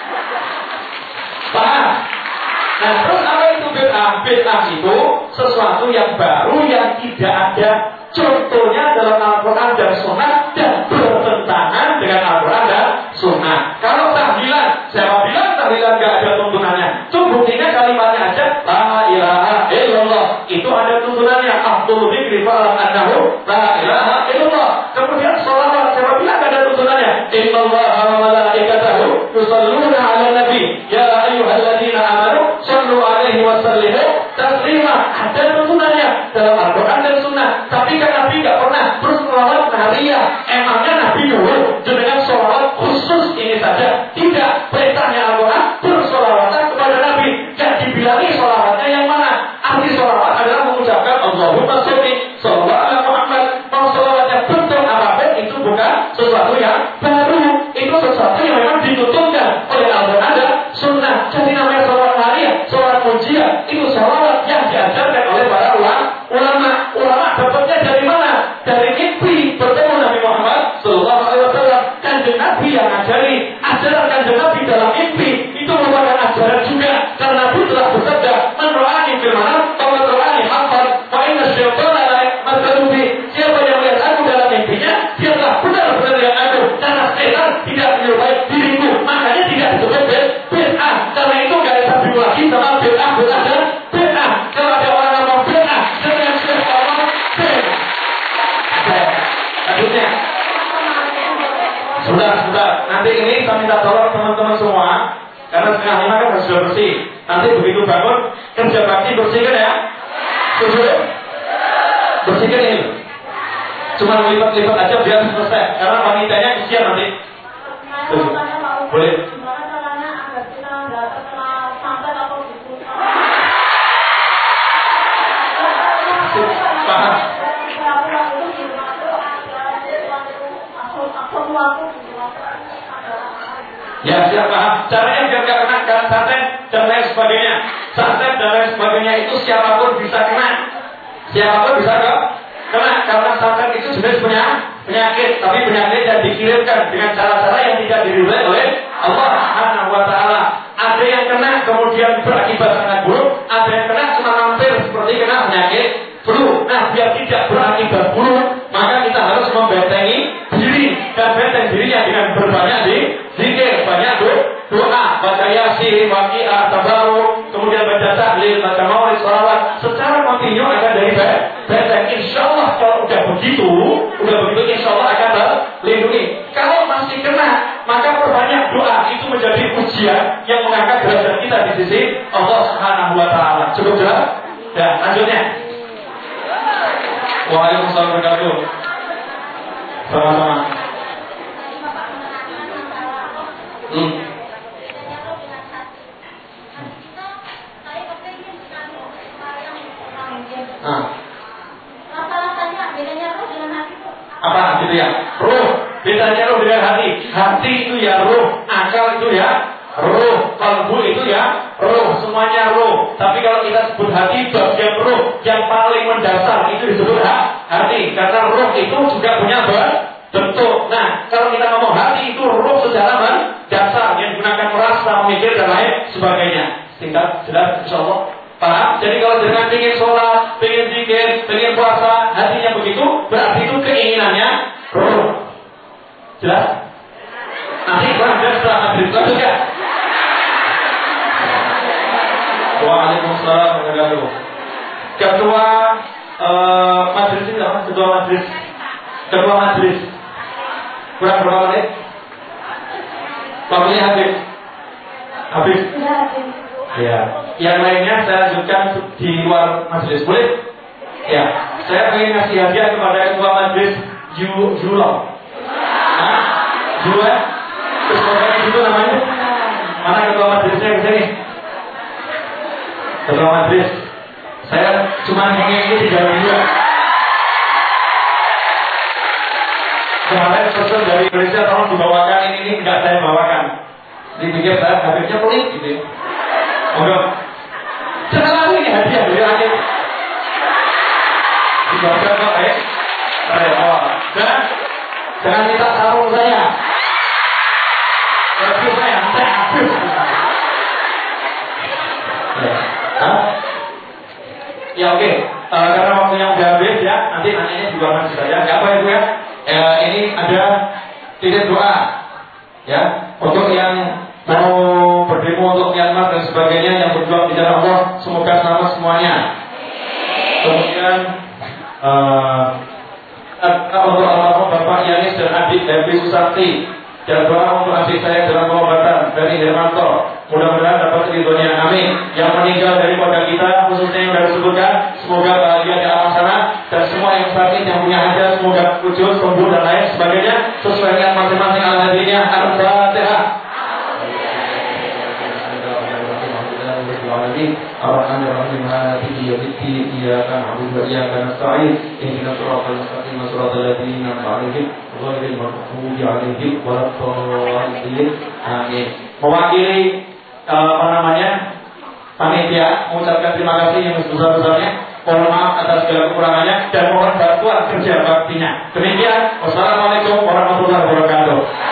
S5: Paham? Nah, terus apa itu bid'ah? Bid'ah itu sesuatu yang baru yang tidak ada contohnya dalam Al-Quran dan Sunnah dan bertentangan dengan Al-Quran dan Sunnah. Kalau tahlilan, siapa bilang tahlilan gak ada tuntunannya? Itu buktinya kalimatnya aja La ilaha illallah. Itu ada tuntunannya. Abdul Bikri fa'alam annahu La ilaha illallah. Kemudian sholawat, siapa bilang gak ada tuntunannya? Innallaha wa malaikatahu yusalluna ala nabi ya ayyuhalladzina amanu wasallimu taslima. Ada tuntunannya dalam Al-Quran dan Sunnah. Tapi kan Nabi nggak pernah berselawat nahariya. Emangnya Nabi dulu dengan selawat khusus ini saja? Tidak. Perintahnya Al-Quran berselawatan kepada Nabi. Gak dibilangi selawatnya yang mana. Arti selawat adalah mengucapkan Allahumma sholli sallallahu alaihi Muhammad. Mau selawatnya bentuk apapun itu bukan sesuatu yang baru. Itu sesuatu yang memang dituntutkan oleh Al-Quran dan Sunnah. Jadi namanya selawat nahariya, selawat pujian, itu selawat yang diajarkan oleh para ulama. Ulama dapatnya dari mana? Dari mimpi bertemu Nabi Muhammad sallallahu alaihi wasallam. Kanjeng Nabi yang ngajari. Ajaran kanjeng Nabi dalam mimpi itu merupakan ajaran juga. Karena Nabi telah bersabda, "Man ra'ani fil manam, faqad ra'ani haqqan, wa inna syaitana la yatamattalu bi." Siapa yang melihat aku dalam mimpinya, dia telah benar-benar yang aku. Karena setan tidak menyerupai diriku. Makanya tidak disebut bid'ah. Karena itu enggak ada tabu lagi sama bid'ah dan bid'ah. Kalau ada orang ngomong bid'ah, jangan ngomong bid'ah. Lanjutnya. Sudah. Nanti ini saya minta tolong teman-teman semua. Karena setengah 5 kan sudah bersih. Nanti begitu bangun kerja bakti bersihkan ya. Setuju? Bersihkan ini. Cuma lipat-lipat aja biar selesai. Karena wanitanya kesian nanti. Setuju? Boleh. Paham? Ya, siap paham. Caranya biar gak kena karena santet dan lain sebagainya. Santet dan lain sebagainya itu siapapun bisa kena. Siapapun bisa kena. Karena santet itu jenis penyakit. Tapi penyakit yang dikirimkan dengan cara-cara yang tidak diridhoi oleh Allah Subhanahu wa Ta'ala. Ada yang kena kemudian berakibat sangat buruk. Ada yang kena cuma mampir seperti kena penyakit flu. Nah, biar tidak berakibat buruk, maka kita harus membentengi diri. Dan benteng dirinya dengan berbanyak zikir, banyak doa, baca yasin, waqiah, tabarruk, kemudian baca tahlil, baca maulid, sholawat. Secara kontinu akan dari benteng. Insyaallah kalau udah begitu insyaallah akan terlindungi. Kalau masih kena, maka perbanyak doa. Itu menjadi ujian yang mengangkat derajat kita di sisi Allah Subhanahu wa Ta'ala. Cukup jelas? Dan lanjutnya. Waalaikumsalam warahmatullahi wabarakatuh. Sama-sama. Apa gitu ya? Ruh. Bedanya ruh dengan hati. Hati itu ya ruh. Akal itu ya ruh. Kalbu itu ya ruh. Semuanya ruh. Tapi kalau kita sebut hati, bagian ruh yang paling mendasar itu disebut hati. Karena ruh itu juga punya bentuk. Nah, kalau kita ngomong hati itu ruh secara mendasar yang digunakan merasa, memikir dan lain sebagainya. Singkat, jelas, insyaallah. Paham? Jadi kalau dengan ingin sholat, ingin zikir, ingin puasa, hatinya begitu, berarti itu keinginannya ruh. Jelas? Nanti kurang jelas setelah maghrib. Lanjutkan. Waalaikumsalam warahmatullahi wabarakatuh. Ketua majelis ini apa? Ketua majelis. Kurang berapa menit? Waktunya habis. Ya. Yang lainnya saya lanjutkan di luar majelis. Boleh? Ya. Saya ingin ngasih hadiah kepada ketua majelis Julong. Dua. Terus pokoknya itu namanya. Mana ketua majelisnya di sini? Ketua majelis. Saya cuma ingin ini 3 kemarin pesan dari Indonesia tolong dibawakan ini enggak saya bawakan. Dipikir saya habisnya pelit gitu. Enggak. Jangan lagi ini hadiah dari langit. Dibawakan kok saya bawa. Jangan minta sarung saya. Tapi saya habis. Ya oke. Karena waktunya udah habis ya, nanti nanyanya juga masih saja. Enggak apa ya Bu ya? Ini ada titip doa ya untuk yang mau berdemo untuk Myanmar dan sebagainya, yang berjuang di jalan Allah, semoga selamat semuanya. Kemudian untuk almarhum Bapak Yanis dan adik Devi Susanti, Dan doa untuk adik saya dalam pengobatan dari Hermanto, mudah-mudahan dapat ridhonya, amin. Yang meninggal daripada kita, khususnya yang dari surga, semoga bahagia di alam sana. Dan semua yang sakit, yang punya hajat, semoga wujud, sembuh dan lain sebagainya sesuai dengan masing-masing al-hadinya. Al-Fatihah. Ar-Rahman Ar-Rahim Maliki Yawmiddin Iyyaka na'budu wa iyyaka nasta'in ihdinas siratal mustaqim siratal ladzina an'amta 'alaihim ghairil maghdubi 'alaihim waladdallin. Amin. Mewakili panitia mengucapkan terima kasih yang sebesar-besarnya. Mohon maaf atas segala kekurangannya dan mohon bantuan kerja baktinya. Demikian, wassalamualaikum warahmatullahi wabarakatuh.